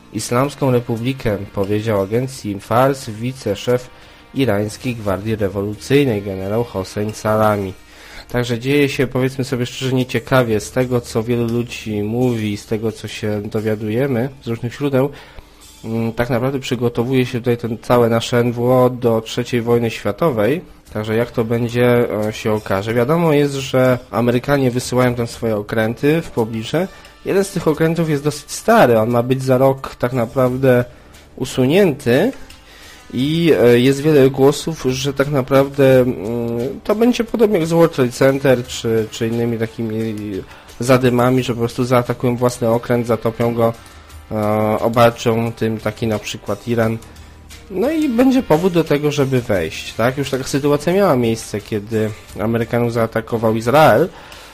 Islamską Republikę, powiedział agencji Fars wiceszef irańskiej Gwardii Rewolucyjnej generał Hossein Salami. Także dzieje się, powiedzmy sobie szczerze, nieciekawie. Z tego, co wielu ludzi mówi, z tego, co się dowiadujemy z różnych źródeł, tak naprawdę przygotowuje się tutaj ten całe nasze N W O do trzeciej wojny światowej. Także jak to będzie, się okaże. Wiadomo jest, że Amerykanie wysyłają tam swoje okręty w pobliże. Jeden z tych okrętów jest dosyć stary. On ma być za rok tak naprawdę usunięty. I jest wiele głosów, że tak naprawdę to będzie podobnie jak z World Trade Center, czy, czy innymi takimi zadymami, że po prostu zaatakują własny okręt, zatopią go, obarczą tym taki na przykład Iran. No i będzie powód do tego, żeby wejść. Tak? Już taka sytuacja miała miejsce, kiedy Amerykanów zaatakował Izrael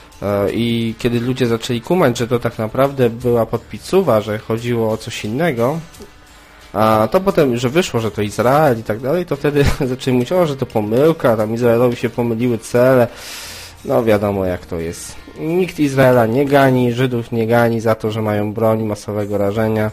i kiedy ludzie zaczęli kumać, że to tak naprawdę była podpicuwa, że chodziło o coś innego, a to potem, że wyszło, że to Izrael i tak dalej, to wtedy zaczęli mówić, o, że to pomyłka, tam Izraelowi się pomyliły cele. No wiadomo jak to jest. Nikt Izraela nie gani, Żydów nie gani za to, że mają broń masowego rażenia.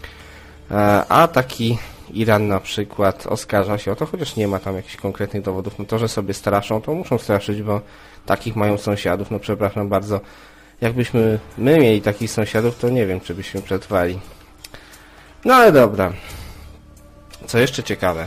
A taki Iran na przykład oskarża się o to, chociaż nie ma tam jakichś konkretnych dowodów. No to, że sobie straszą, to muszą straszyć, bo takich mają sąsiadów. No przepraszam bardzo. Jakbyśmy my mieli takich sąsiadów, to nie wiem, czy byśmy przetrwali. No ale dobra. Co jeszcze ciekawe.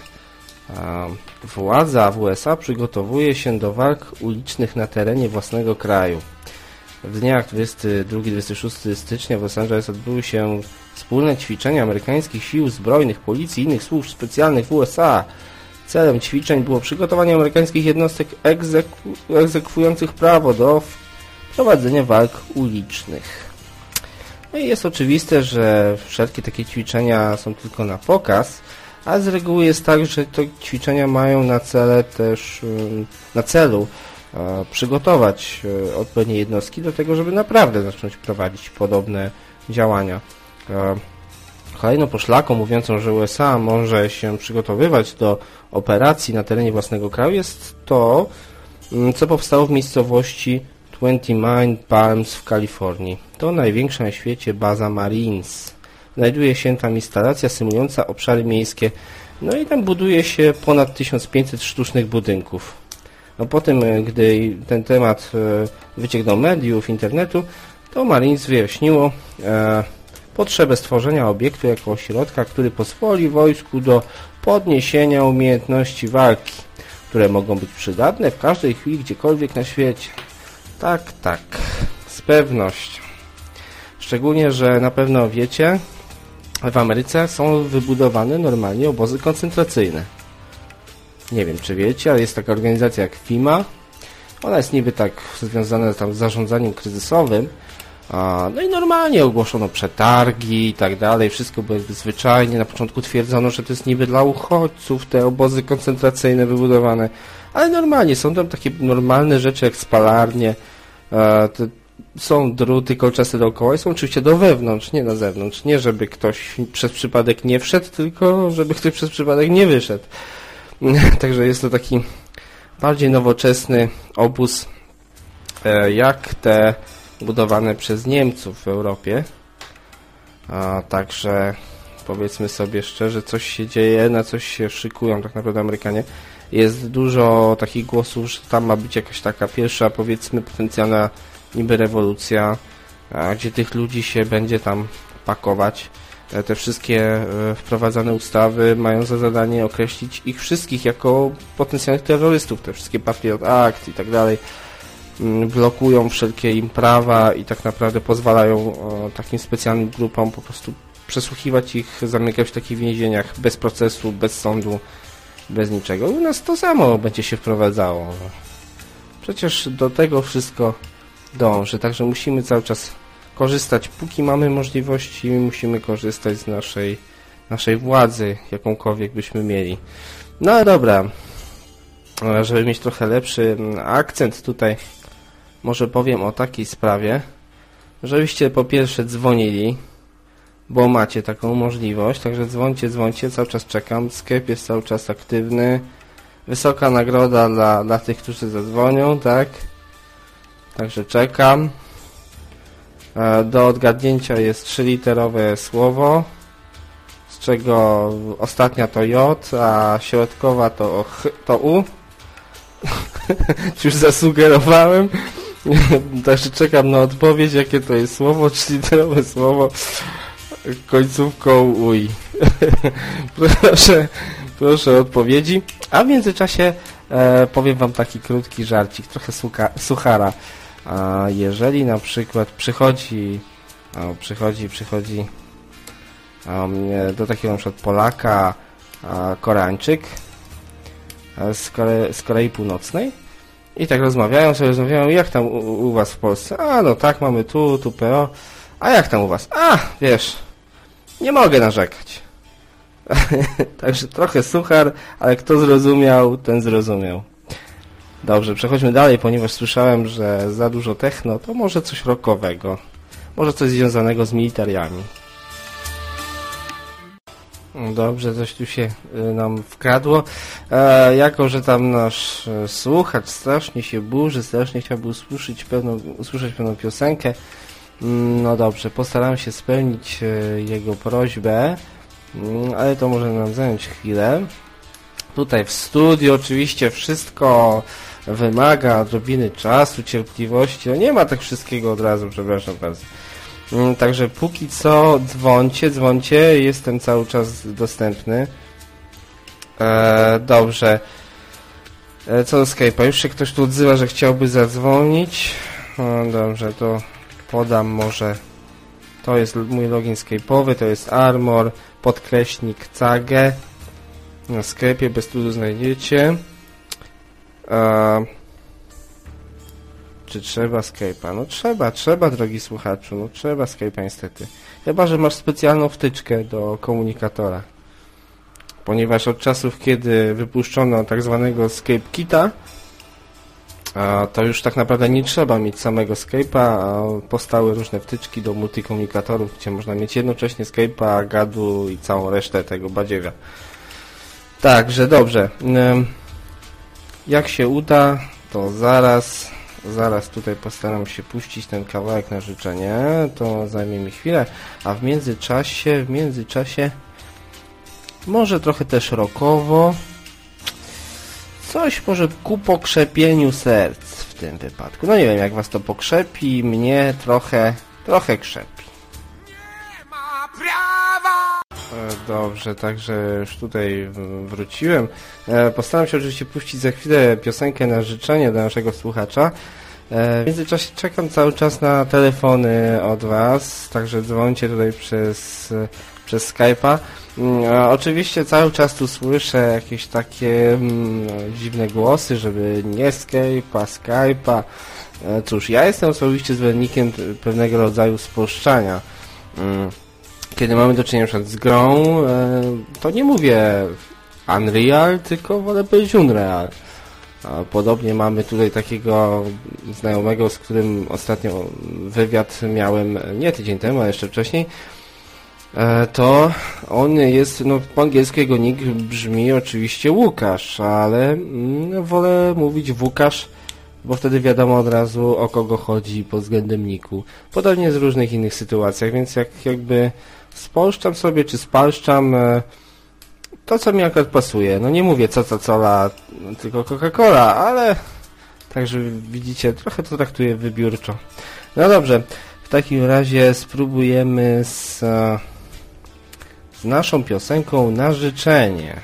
Władza w U S A przygotowuje się do walk ulicznych na terenie własnego kraju. W dniach dwudziestego drugiego do dwudziestego szóstego stycznia w Los Angeles odbyły się wspólne ćwiczenia amerykańskich sił zbrojnych, policji i innych służb specjalnych w U S A. Celem ćwiczeń było przygotowanie amerykańskich jednostek egzeku- egzekwujących prawo do prowadzenia walk ulicznych. No i jest oczywiste, że wszelkie takie ćwiczenia są tylko na pokaz, a z reguły jest tak, że te ćwiczenia mają na cele też, na celu e, przygotować e, odpowiednie jednostki do tego, żeby naprawdę zacząć prowadzić podobne działania. E, kolejną poszlaką mówiącą, że U S A może się przygotowywać do operacji na terenie własnego kraju jest to, co powstało w miejscowości Twenty Mile Palms w Kalifornii. To największa na świecie baza Marines. Znajduje się tam instalacja symulująca obszary miejskie, no i tam buduje się ponad tysiąc pięćset sztucznych budynków. No po tym, gdy ten temat wyciekł do mediów, internetu, to Marines wyjaśniło e, potrzebę stworzenia obiektu jako ośrodka, który pozwoli wojsku do podniesienia umiejętności walki, które mogą być przydatne w każdej chwili, gdziekolwiek na świecie. Tak, tak, z pewnością. Szczególnie, że na pewno wiecie, w Ameryce są wybudowane normalnie obozy koncentracyjne. Nie wiem, czy wiecie, ale jest taka organizacja jak FEMA. Ona jest niby tak związana tam z zarządzaniem kryzysowym. A, no i normalnie ogłoszono przetargi i tak dalej. Wszystko było jakby zwyczajnie. Na początku twierdzono, że to jest niby dla uchodźców te obozy koncentracyjne wybudowane. Ale normalnie, są tam takie normalne rzeczy jak spalarnie. E, te, są druty kolczaste dookoła i są oczywiście do wewnątrz, nie na zewnątrz. Nie żeby ktoś przez przypadek nie wszedł, tylko żeby ktoś przez przypadek nie wyszedł. Także jest to taki bardziej nowoczesny obóz e, jak te budowane przez Niemców w Europie. A, także powiedzmy sobie szczerze, coś się dzieje, na coś się szykują tak naprawdę Amerykanie. Jest dużo takich głosów, że tam ma być jakaś taka pierwsza, powiedzmy, potencjalna niby rewolucja, a, gdzie tych ludzi się będzie tam pakować. E, te wszystkie e, wprowadzane ustawy mają za zadanie określić ich wszystkich jako potencjalnych terrorystów. Te wszystkie Patriot Act i tak dalej blokują wszelkie im prawa i tak naprawdę pozwalają o, takim specjalnym grupom po prostu przesłuchiwać ich, zamykać w takich więzieniach bez procesu, bez sądu, bez niczego. U nas to samo będzie się wprowadzało. Przecież do tego wszystko dąży, także musimy cały czas korzystać, póki mamy możliwości, musimy korzystać z naszej, naszej władzy, jakąkolwiek byśmy mieli. No ale dobra, żeby mieć trochę lepszy akcent tutaj, może powiem o takiej sprawie, żebyście po pierwsze dzwonili, bo macie taką możliwość, także dzwońcie, dzwońcie, cały czas czekam, Skype jest cały czas aktywny, wysoka nagroda dla, dla tych, którzy zadzwonią, tak, także czekam. Do odgadnięcia jest trzyliterowe słowo, czego ostatnia to J, a środkowa to, H, to U. Już zasugerowałem. Także czekam na odpowiedź, jakie to jest słowo, trzyliterowe słowo końcówką uj. Proszę, proszę o odpowiedzi. A w międzyczasie e, powiem wam taki krótki żarcik, trochę suka, suchara. A jeżeli na przykład przychodzi, o, przychodzi, przychodzi um, do takiego na przykład Polaka a, Koreańczyk a, z, Kore, z Korei Północnej i tak rozmawiają sobie, rozmawiają, jak tam u, u was w Polsce? A no tak, mamy tu, tu P O. A jak tam u was? A, wiesz, nie mogę narzekać. Także trochę suchar, ale kto zrozumiał, ten zrozumiał. Dobrze, przechodźmy dalej, ponieważ słyszałem, że za dużo techno, to może coś rockowego. Może coś związanego z militariami. Dobrze, coś tu się y, nam wkradło. E, jako, że tam nasz e, słuchacz strasznie się burzy, strasznie chciałby usłyszeć pewną, usłyszeć pewną piosenkę. Mm, no dobrze, postaram się spełnić e, jego prośbę, mm, ale to może nam zająć chwilę. Tutaj w studiu oczywiście wszystko wymaga odrobiny czasu, cierpliwości. No nie ma tak wszystkiego od razu, przepraszam bardzo. Także póki co dzwońcie, dzwońcie, jestem cały czas dostępny. E, dobrze. E, co do Skype'a? Już się ktoś tu odzywa, że chciałby zadzwonić. O, dobrze, to podam może. To jest mój login Skype'owy, to jest Armor, podkreśnik Cage. Na Skype'ie bez trudu znajdziecie. E, Czy trzeba Skype'a? No trzeba, trzeba, drogi słuchaczu, no trzeba Skype'a niestety. Chyba że masz specjalną wtyczkę do komunikatora. Ponieważ od czasów, kiedy wypuszczono tak zwanego Skype Kita, a to już tak naprawdę nie trzeba mieć samego Skype'a, a powstały różne wtyczki do multikomunikatorów, gdzie można mieć jednocześnie Skype'a, gadu i całą resztę tego badziewia. Także dobrze. Jak się uda, to zaraz... Zaraz tutaj postaram się puścić ten kawałek na życzenie. To zajmie mi chwilę. A w międzyczasie, w międzyczasie może trochę też rockowo. Coś może ku pokrzepieniu serc w tym wypadku. No nie wiem, jak was to pokrzepi. Mnie trochę, trochę krzepi. Nie ma prawa! Dobrze, także już tutaj wróciłem. Postaram się oczywiście puścić za chwilę piosenkę na życzenie do naszego słuchacza. W międzyczasie czekam cały czas na telefony od was, także dzwońcie tutaj przez, przez Skype'a. Oczywiście cały czas tu słyszę jakieś takie no, dziwne głosy, żeby nie Skype'a, Skype'a. Cóż, ja jestem osobiście zwolennikiem pewnego rodzaju spolszczania. Kiedy mamy do czynienia z grą, to nie mówię Unreal, tylko wolę być Unreal. Podobnie mamy tutaj takiego znajomego, z którym ostatnio wywiad miałem nie tydzień temu, ale jeszcze wcześniej. To on jest, no po angielsku jego nick brzmi oczywiście Łukasz, ale mm, wolę mówić Wukasz, bo wtedy wiadomo od razu, o kogo chodzi pod względem nicku. Podobnie z różnych innych sytuacjach, więc jak jakby spolszczam sobie, czy spalszczam to, co mi akurat pasuje. No nie mówię Coca-Cola, tylko Coca-Cola, ale także widzicie, trochę to traktuję wybiórczo. No dobrze, w takim razie spróbujemy z, z naszą piosenką na życzenie.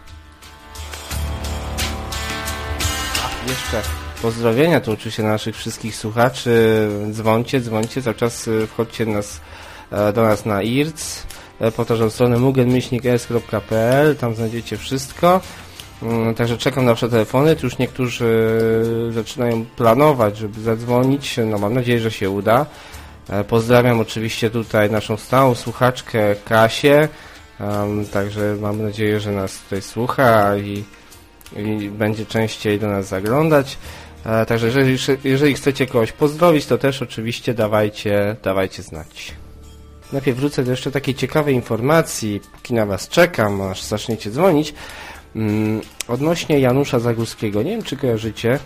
A, jeszcze pozdrowienia to oczywiście naszych wszystkich słuchaczy. Dzwońcie, dzwońcie, cały czas wchodźcie nas, do nas na I R C. Powtarzam stronę mugen myślnik s kropka p l, tam znajdziecie wszystko. Także czekam na wasze telefony. Tu już niektórzy zaczynają planować, żeby zadzwonić. No mam nadzieję, że się uda. Pozdrawiam oczywiście tutaj naszą stałą słuchaczkę Kasię. Um, także mam nadzieję, że nas tutaj słucha i, i będzie częściej do nas zaglądać. E, także jeżeli, jeżeli chcecie kogoś pozdrowić, to też oczywiście dawajcie, dawajcie znać. Najpierw wrócę do jeszcze takiej ciekawej informacji, póki na was czekam, aż zaczniecie dzwonić. Um, odnośnie Janusza Zagórskiego. Nie wiem, czy kojarzycie,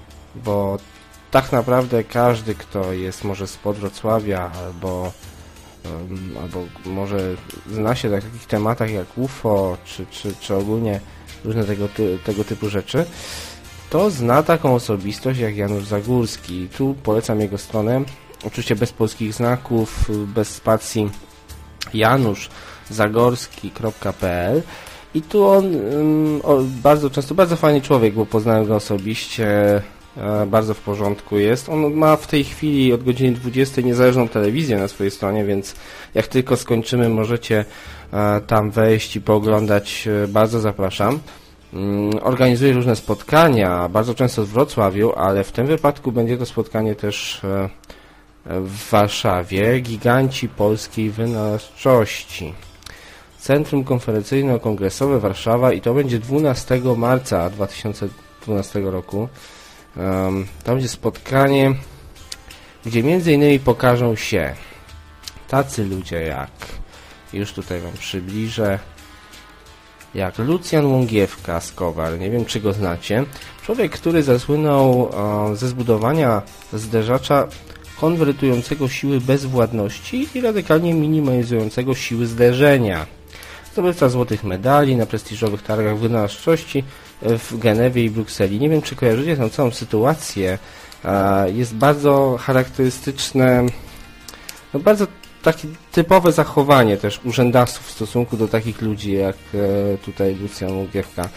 bo tak naprawdę każdy, kto jest może spod Wrocławia albo um, albo może zna się na takich tematach jak U F O, czy, czy, czy ogólnie różne tego, ty, tego typu rzeczy, to zna taką osobistość jak Janusz Zagórski. Tu polecam jego stronę, oczywiście bez polskich znaków, bez spacji, janusz zagorski kropka p l. I tu on um, o, bardzo często, bardzo fajny człowiek, bo poznałem go osobiście, e, bardzo w porządku jest. On ma w tej chwili od godziny dwudziestej niezależną telewizję na swojej stronie, więc jak tylko skończymy, możecie e, tam wejść i pooglądać. E, bardzo zapraszam. Um, organizuje różne spotkania, bardzo często w Wrocławiu, ale w tym wypadku będzie to spotkanie też e, w Warszawie. Giganci polskiej wynalazczości. Centrum Konferencyjno-Kongresowe Warszawa i to będzie dwunastego marca dwa tysiące dwunastego roku. Um, to będzie spotkanie, gdzie między innymi pokażą się tacy ludzie jak, już tutaj wam przybliżę, jak Lucjan Łągiewka z Kowar, nie wiem czy go znacie. Człowiek, który zasłynął um, ze zbudowania zderzacza konwertującego siły bezwładności i radykalnie minimalizującego siły zderzenia. Zdobywca złotych medali na prestiżowych targach wynalazczości w Genewie i Brukseli. Nie wiem, czy kojarzycie tą całą sytuację. Jest bardzo charakterystyczne, no bardzo takie typowe zachowanie też urzędowców w stosunku do takich ludzi jak tutaj Lucjan Łągiewka.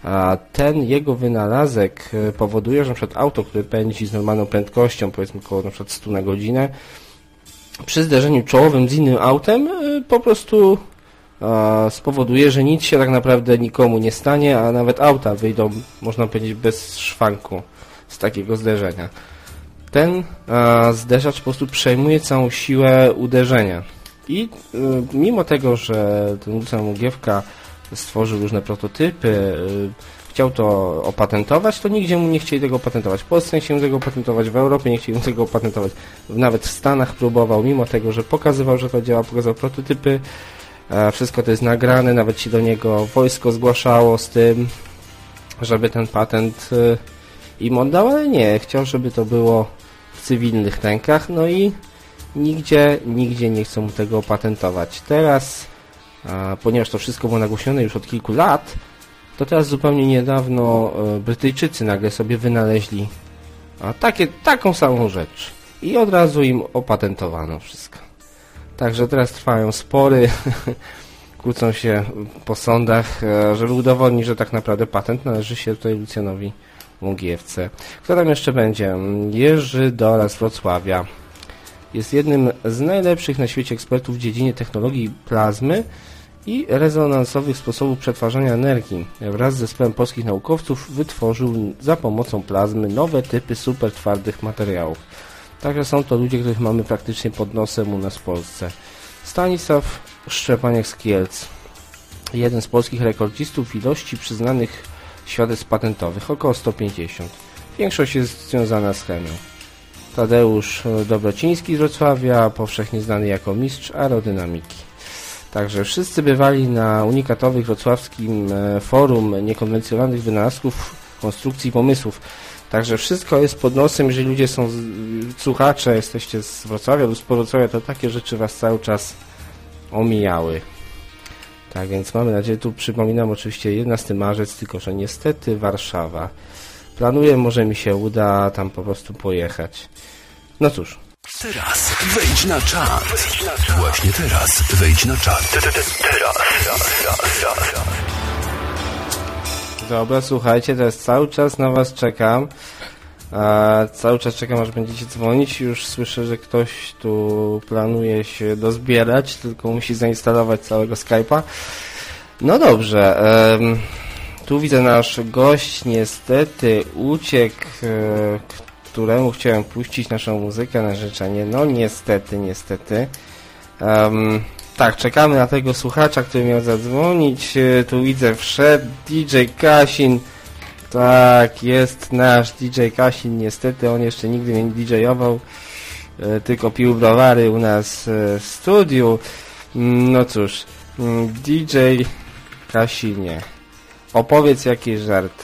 Ten jego wynalazek powoduje, że na przykład auto, które pędzi z normalną prędkością, powiedzmy około na przykład stu na godzinę, przy zderzeniu czołowym z innym autem po prostu spowoduje, że nic się tak naprawdę nikomu nie stanie, a nawet auta wyjdą, można powiedzieć, bez szwanku z takiego zderzenia. Ten a, zderzacz po prostu przejmuje całą siłę uderzenia. I y, mimo tego, że ten Lucjan Łągiewka stworzył różne prototypy, y, chciał to opatentować, to nigdzie mu nie chcieli tego opatentować. W Polsce nie chcieli tego opatentować, w Europie nie chcieli tego opatentować. Nawet w Stanach próbował, mimo tego, że pokazywał, że to działa, pokazał prototypy. Wszystko to jest nagrane, nawet się do niego wojsko zgłaszało z tym, żeby ten patent im oddał, ale nie, chciał, żeby to było w cywilnych rękach, no i nigdzie, nigdzie nie chcą mu tego opatentować. Teraz, ponieważ to wszystko było nagłośnione już od kilku lat, to teraz zupełnie niedawno Brytyjczycy nagle sobie wynaleźli takie, taką samą rzecz i od razu im opatentowano wszystko. Także teraz trwają spory, kłócą się po sądach, żeby udowodnić, że tak naprawdę patent należy się tutaj Lucjanowi Łągiewce. Kto tam jeszcze będzie? Jerzy Dora z Wrocławia. Jest jednym z najlepszych na świecie ekspertów w dziedzinie technologii plazmy i rezonansowych sposobów przetwarzania energii. Wraz z zespołem polskich naukowców wytworzył za pomocą plazmy nowe typy super twardych materiałów. Także są to ludzie, których mamy praktycznie pod nosem u nas w Polsce. Stanisław Szczepaniak z Kielc. Jeden z polskich rekordzistów w ilości przyznanych świadectw patentowych. Około sto pięćdziesiąt. Większość jest związana z chemią. Tadeusz Dobrociński z Wrocławia. Powszechnie znany jako mistrz aerodynamiki. Także wszyscy bywali na unikatowych wrocławskim forum niekonwencjonalnych wynalazków, konstrukcji i pomysłów. Także wszystko jest pod nosem, jeżeli ludzie są z, słuchacze, jesteście z Wrocławia lub z Wrocławia, to takie rzeczy was cały czas omijały. Tak więc mamy nadzieję, tu przypominam oczywiście jedenasty marzec, tylko że niestety Warszawa. Planuję, może mi się uda tam po prostu pojechać. No cóż. Teraz wejdź na czat. Właśnie teraz wejdź na czat. Teraz. Dobra, słuchajcie, teraz cały czas na was czekam. A cały czas czekam, aż będziecie dzwonić. Już słyszę, że ktoś tu planuje się dozbierać, tylko musi zainstalować całego Skype'a. No dobrze. Um, tu widzę, nasz gość niestety uciekł, e, któremu chciałem puścić naszą muzykę na życzenie. No niestety, niestety. Um, Tak, czekamy na tego słuchacza, który miał zadzwonić. Tu widzę, wszedł D J Kasin. Tak, jest nasz D J Kasin. Niestety on jeszcze nigdy nie D J-ował, tylko pił browary u nas w studiu. No cóż, D J Kasinie, opowiedz jakieś żarty.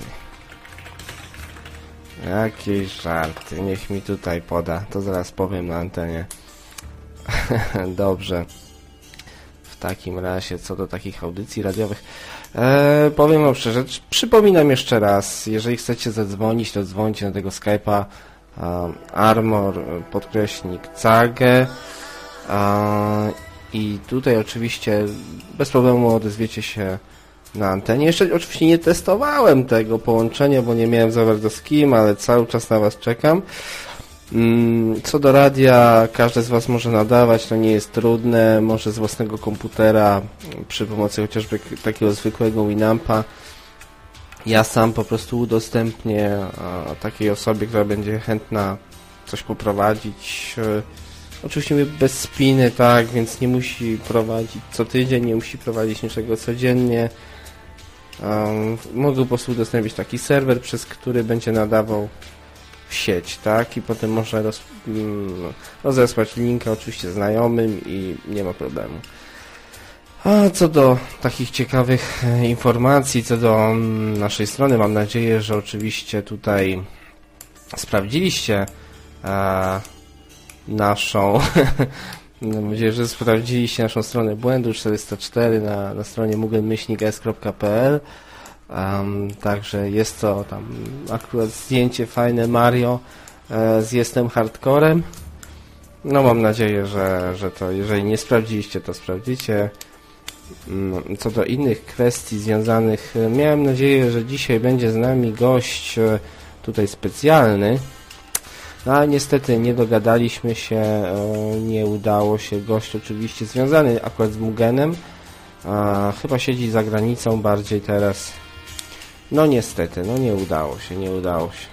Jakieś żarty, niech mi tutaj poda, to zaraz powiem na antenie. Dobrze. W takim razie, co do takich audycji radiowych, e, powiem wam szczerze, przypominam jeszcze raz, jeżeli chcecie zadzwonić, to dzwońcie na tego Skype'a e, Armor, podkreśnik Cage e, i tutaj oczywiście bez problemu odezwiecie się na antenie. Jeszcze oczywiście nie testowałem tego połączenia, bo nie miałem za bardzo z kim, ale cały czas na was czekam. Co do radia, każdy z was może nadawać, to nie jest trudne, może z własnego komputera przy pomocy chociażby takiego zwykłego Winampa. Ja sam po prostu udostępnię takiej osobie, która będzie chętna coś poprowadzić. Oczywiście bez spiny, tak, więc nie musi prowadzić co tydzień, nie musi prowadzić niczego codziennie. Um, mogę po prostu udostępnić taki serwer, przez który będzie nadawał w sieć, tak? I potem można roz, mm, rozesłać linka oczywiście znajomym i nie ma problemu. A co do takich ciekawych e, informacji, co do mm, naszej strony, mam nadzieję, że oczywiście tutaj sprawdziliście e, naszą mam nadzieję, że sprawdziliście naszą stronę błędu czterysta cztery na, na stronie mugenmyślnik s kropka p l. Um, także jest to tam akurat zdjęcie fajne Mario e, z Jestem Hardcorem. No mam nadzieję, że, że to, jeżeli nie sprawdziliście, to sprawdzicie. Um, co do innych kwestii związanych, miałem nadzieję, że dzisiaj będzie z nami gość e, tutaj specjalny. No ale niestety nie dogadaliśmy się, e, nie udało się. Gość oczywiście związany akurat z Mugenem. A, chyba siedzi za granicą bardziej teraz. No niestety, no nie udało się, nie udało się.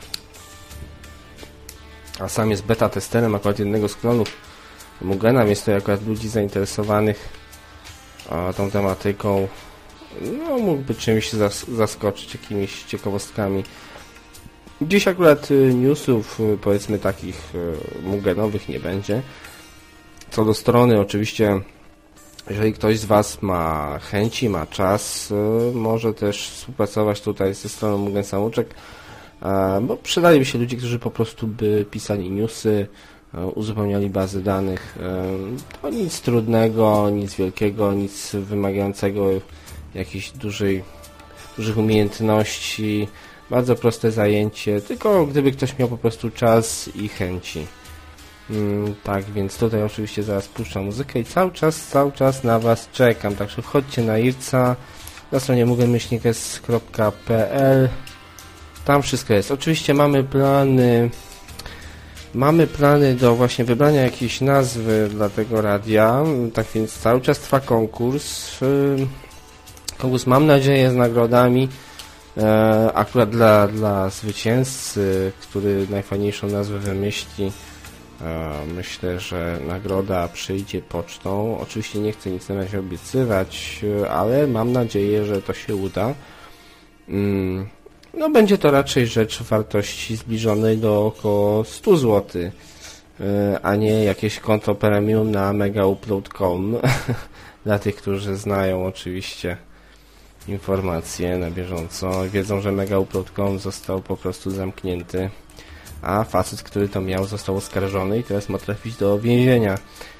A sam jest beta testerem akurat jednego z klonów Mugena, więc to akurat ludzi zainteresowanych a, tą tematyką, no mógłby czymś zas zaskoczyć, jakimiś ciekawostkami. Dziś akurat y, newsów, y, powiedzmy takich y, mugenowych nie będzie. Co do strony, oczywiście jeżeli ktoś z was ma chęci, ma czas, y, może też współpracować tutaj ze stroną Mugen Samouczek, y, bo przydaliby się ludzie, którzy po prostu by pisali newsy, y, uzupełniali bazy danych. Y, to nic trudnego, nic wielkiego, nic wymagającego jakichś dużej, dużych umiejętności. Bardzo proste zajęcie, tylko gdyby ktoś miał po prostu czas i chęci. Mm, tak, więc tutaj oczywiście zaraz puszczam muzykę i cały czas, cały czas na was czekam. Także wchodźcie na Irca, na stronie mugenmyślnik s kropka p l. Tam wszystko jest. Oczywiście mamy plany, mamy plany do właśnie wybrania jakiejś nazwy dla tego radia. Tak więc cały czas trwa konkurs. Konkurs, mam nadzieję, z nagrodami. E, akurat dla, dla zwycięzcy, który najfajniejszą nazwę wymyśli, e, myślę, że nagroda przyjdzie pocztą. Oczywiście nie chcę nic na razie obiecywać, ale mam nadzieję, że to się uda. Mm, no będzie to raczej rzecz wartości zbliżonej do około sto złotych, e, a nie jakieś konto premium na megaupload kropka com dla tych, którzy znają oczywiście informacje na bieżąco. Wiedzą, że megaupload kropka com został po prostu zamknięty, a facet, który to miał, został oskarżony i teraz ma trafić do więzienia.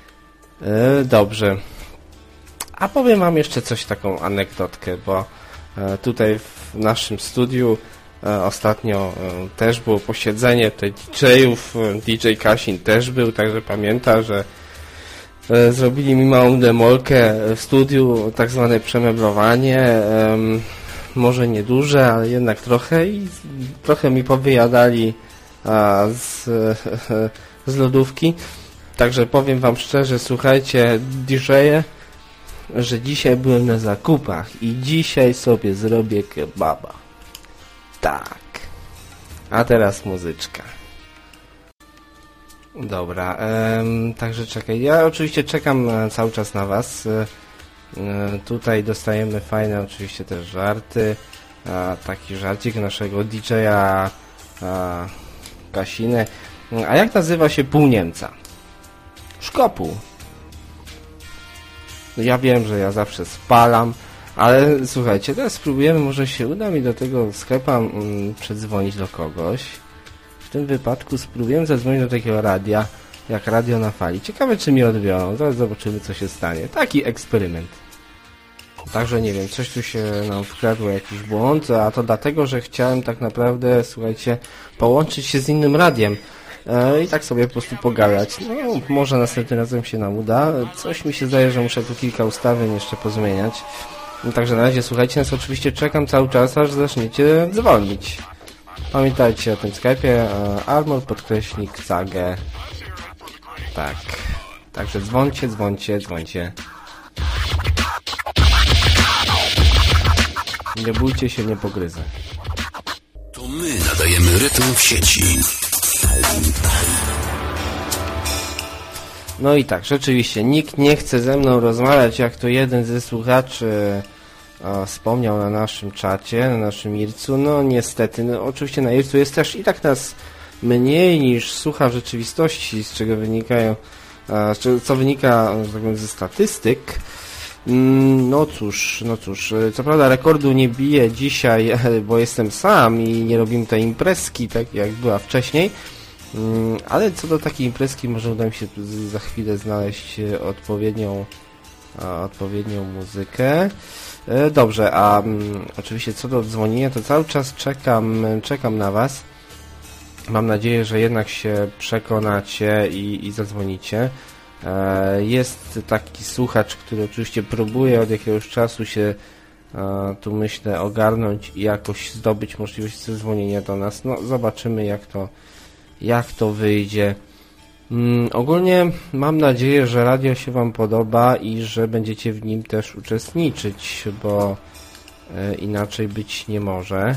E, dobrze. A powiem wam jeszcze coś, taką anegdotkę, bo e, tutaj w naszym studiu e, ostatnio e, też było posiedzenie tutaj D J-ów, D J Kasin też był, także pamięta, że zrobili mi małą demolkę w studiu, tak zwane przemeblowanie, um, może nieduże, ale jednak trochę i trochę mi powyjadali a, z, z lodówki. Także powiem wam szczerze, słuchajcie, D J-e, że dzisiaj byłem na zakupach i dzisiaj sobie zrobię kebaba. Tak. A teraz muzyczka. Dobra, em, także czekaj, ja oczywiście czekam e, cały czas na was. E, e, tutaj dostajemy fajne oczywiście też żarty. E, taki żarcik naszego D J-a e, Kasinę. A jak nazywa się pół Niemca? Szkopuł. Ja wiem, że ja zawsze spalam, ale słuchajcie, teraz spróbujemy, może się uda mi do tego sklepa mm, przedzwonić do kogoś. W tym wypadku spróbujemy zadzwonić do takiego radia jak radio na fali. Ciekawe, czy mnie odbiorą. Zaraz zobaczymy, co się stanie. Taki eksperyment. Także nie wiem, coś tu się nam wkradło, jakiś błąd, a to dlatego, że chciałem tak naprawdę, słuchajcie, połączyć się z innym radiem e, i tak sobie po prostu pogadać. No, może następnym razem się nam uda. Coś mi się zdaje, że muszę tu kilka ustawień jeszcze pozmieniać. No, także na razie słuchajcie nas, oczywiście czekam cały czas, aż zaczniecie dzwonić. Pamiętajcie o tym Skype'ie, e, Armor podkreśnik Sagę. Tak. Także dzwońcie, dzwońcie, dzwońcie. Nie bójcie się, nie pogryzę. To my nadajemy rytm w sieci. No i tak, rzeczywiście, nikt nie chce ze mną rozmawiać, jak to jeden ze słuchaczy o, wspomniał na naszym czacie, na naszym Ircu. No niestety, no, oczywiście na Ircu jest też i tak nas mniej niż słucha w rzeczywistości, z czego wynikają, a, z czego, co wynika tak powiem, ze statystyk. No cóż, no cóż, co prawda rekordu nie biję dzisiaj, bo jestem sam i nie robimy tej imprezki, tak jak była wcześniej, ale co do takiej imprezki może uda mi się za chwilę znaleźć odpowiednią, odpowiednią muzykę. Dobrze, a oczywiście co do dzwonienia, to cały czas czekam, czekam na Was. Mam nadzieję, że jednak się przekonacie i, i zadzwonicie. Jest taki słuchacz, który oczywiście próbuje od jakiegoś czasu się tu myślę ogarnąć i jakoś zdobyć możliwość zadzwonienia do nas. No zobaczymy jak to, jak to wyjdzie. Hmm, ogólnie mam nadzieję, że radio się Wam podoba i że będziecie w nim też uczestniczyć, bo e, inaczej być nie może.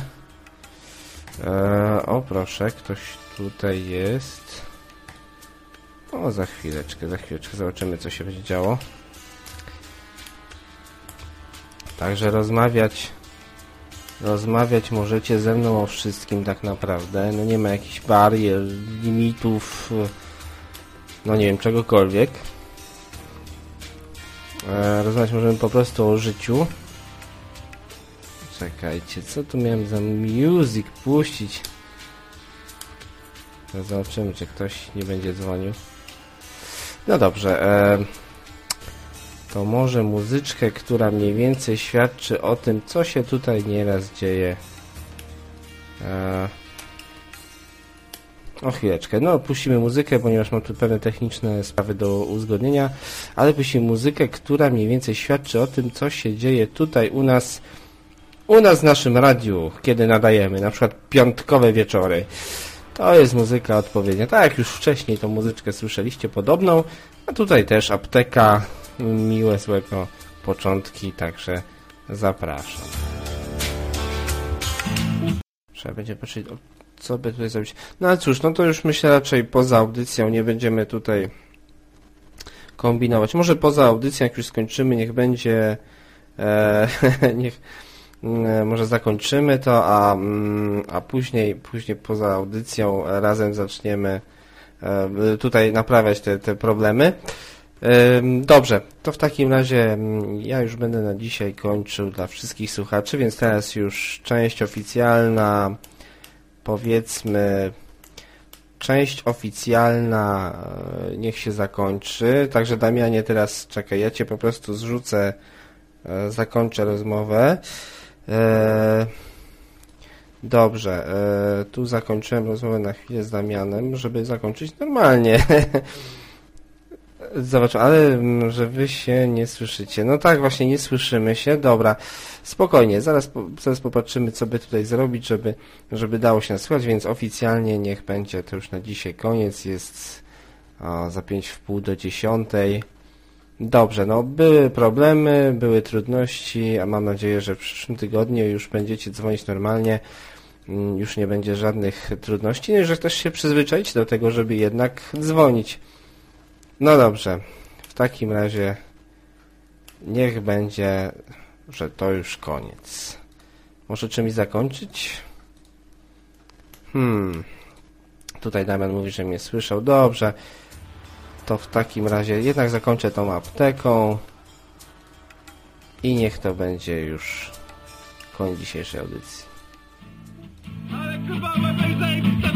E, o proszę, ktoś tutaj jest. O, za chwileczkę, za chwileczkę zobaczymy, co się będzie działo. Także rozmawiać rozmawiać możecie ze mną o wszystkim tak naprawdę. No nie ma jakichś barier, limitów, no nie wiem, czegokolwiek. E, rozmawiać możemy po prostu o życiu. Czekajcie, co tu miałem za music puścić? Zobaczymy, czy ktoś nie będzie dzwonił. No dobrze, e, to może muzyczkę, która mniej więcej świadczy o tym, co się tutaj nieraz dzieje. E, o chwileczkę, no puścimy muzykę, ponieważ mam tu pewne techniczne sprawy do uzgodnienia, ale puścimy muzykę, która mniej więcej świadczy o tym, co się dzieje tutaj u nas, u nas w naszym radiu, kiedy nadajemy, na przykład piątkowe wieczory. To jest muzyka odpowiednia. Tak jak już wcześniej tą muzyczkę słyszeliście podobną, a tutaj też apteka, miłe, złego początki, także zapraszam. Trzeba będzie patrzeć, co by tutaj zrobić. No ale cóż, no to już myślę raczej poza audycją, nie będziemy tutaj kombinować. Może poza audycją, jak już skończymy, niech będzie e, niech może zakończymy to, a, a później, później poza audycją razem zaczniemy tutaj naprawiać te, te problemy. Dobrze, to w takim razie ja już będę na dzisiaj kończył dla wszystkich słuchaczy, więc teraz już część oficjalna, powiedzmy, część oficjalna niech się zakończy. Także Damianie, teraz czekaj, ja Cię po prostu zrzucę, zakończę rozmowę. Eee, dobrze, eee, tu zakończyłem rozmowę na chwilę z Damianem, żeby zakończyć normalnie. Zobaczmy, ale że wy się nie słyszycie. No tak, właśnie nie słyszymy się. Dobra, spokojnie, zaraz, zaraz popatrzymy, co by tutaj zrobić, żeby, żeby dało się nas słychać, więc oficjalnie niech będzie to już na dzisiaj koniec. Jest o, za pięć w pół do dziesiątej. Dobrze, no były problemy, były trudności, a mam nadzieję, że w przyszłym tygodniu już będziecie dzwonić normalnie, już nie będzie żadnych trudności, no i że też się przyzwyczaicie do tego, żeby jednak dzwonić. No dobrze, w takim razie niech będzie, że to już koniec. Może czymś zakończyć? Hmm, tutaj Damian mówi, że mnie słyszał, dobrze. To w takim razie jednak zakończę tą apteką i niech to będzie już koniec dzisiejszej audycji.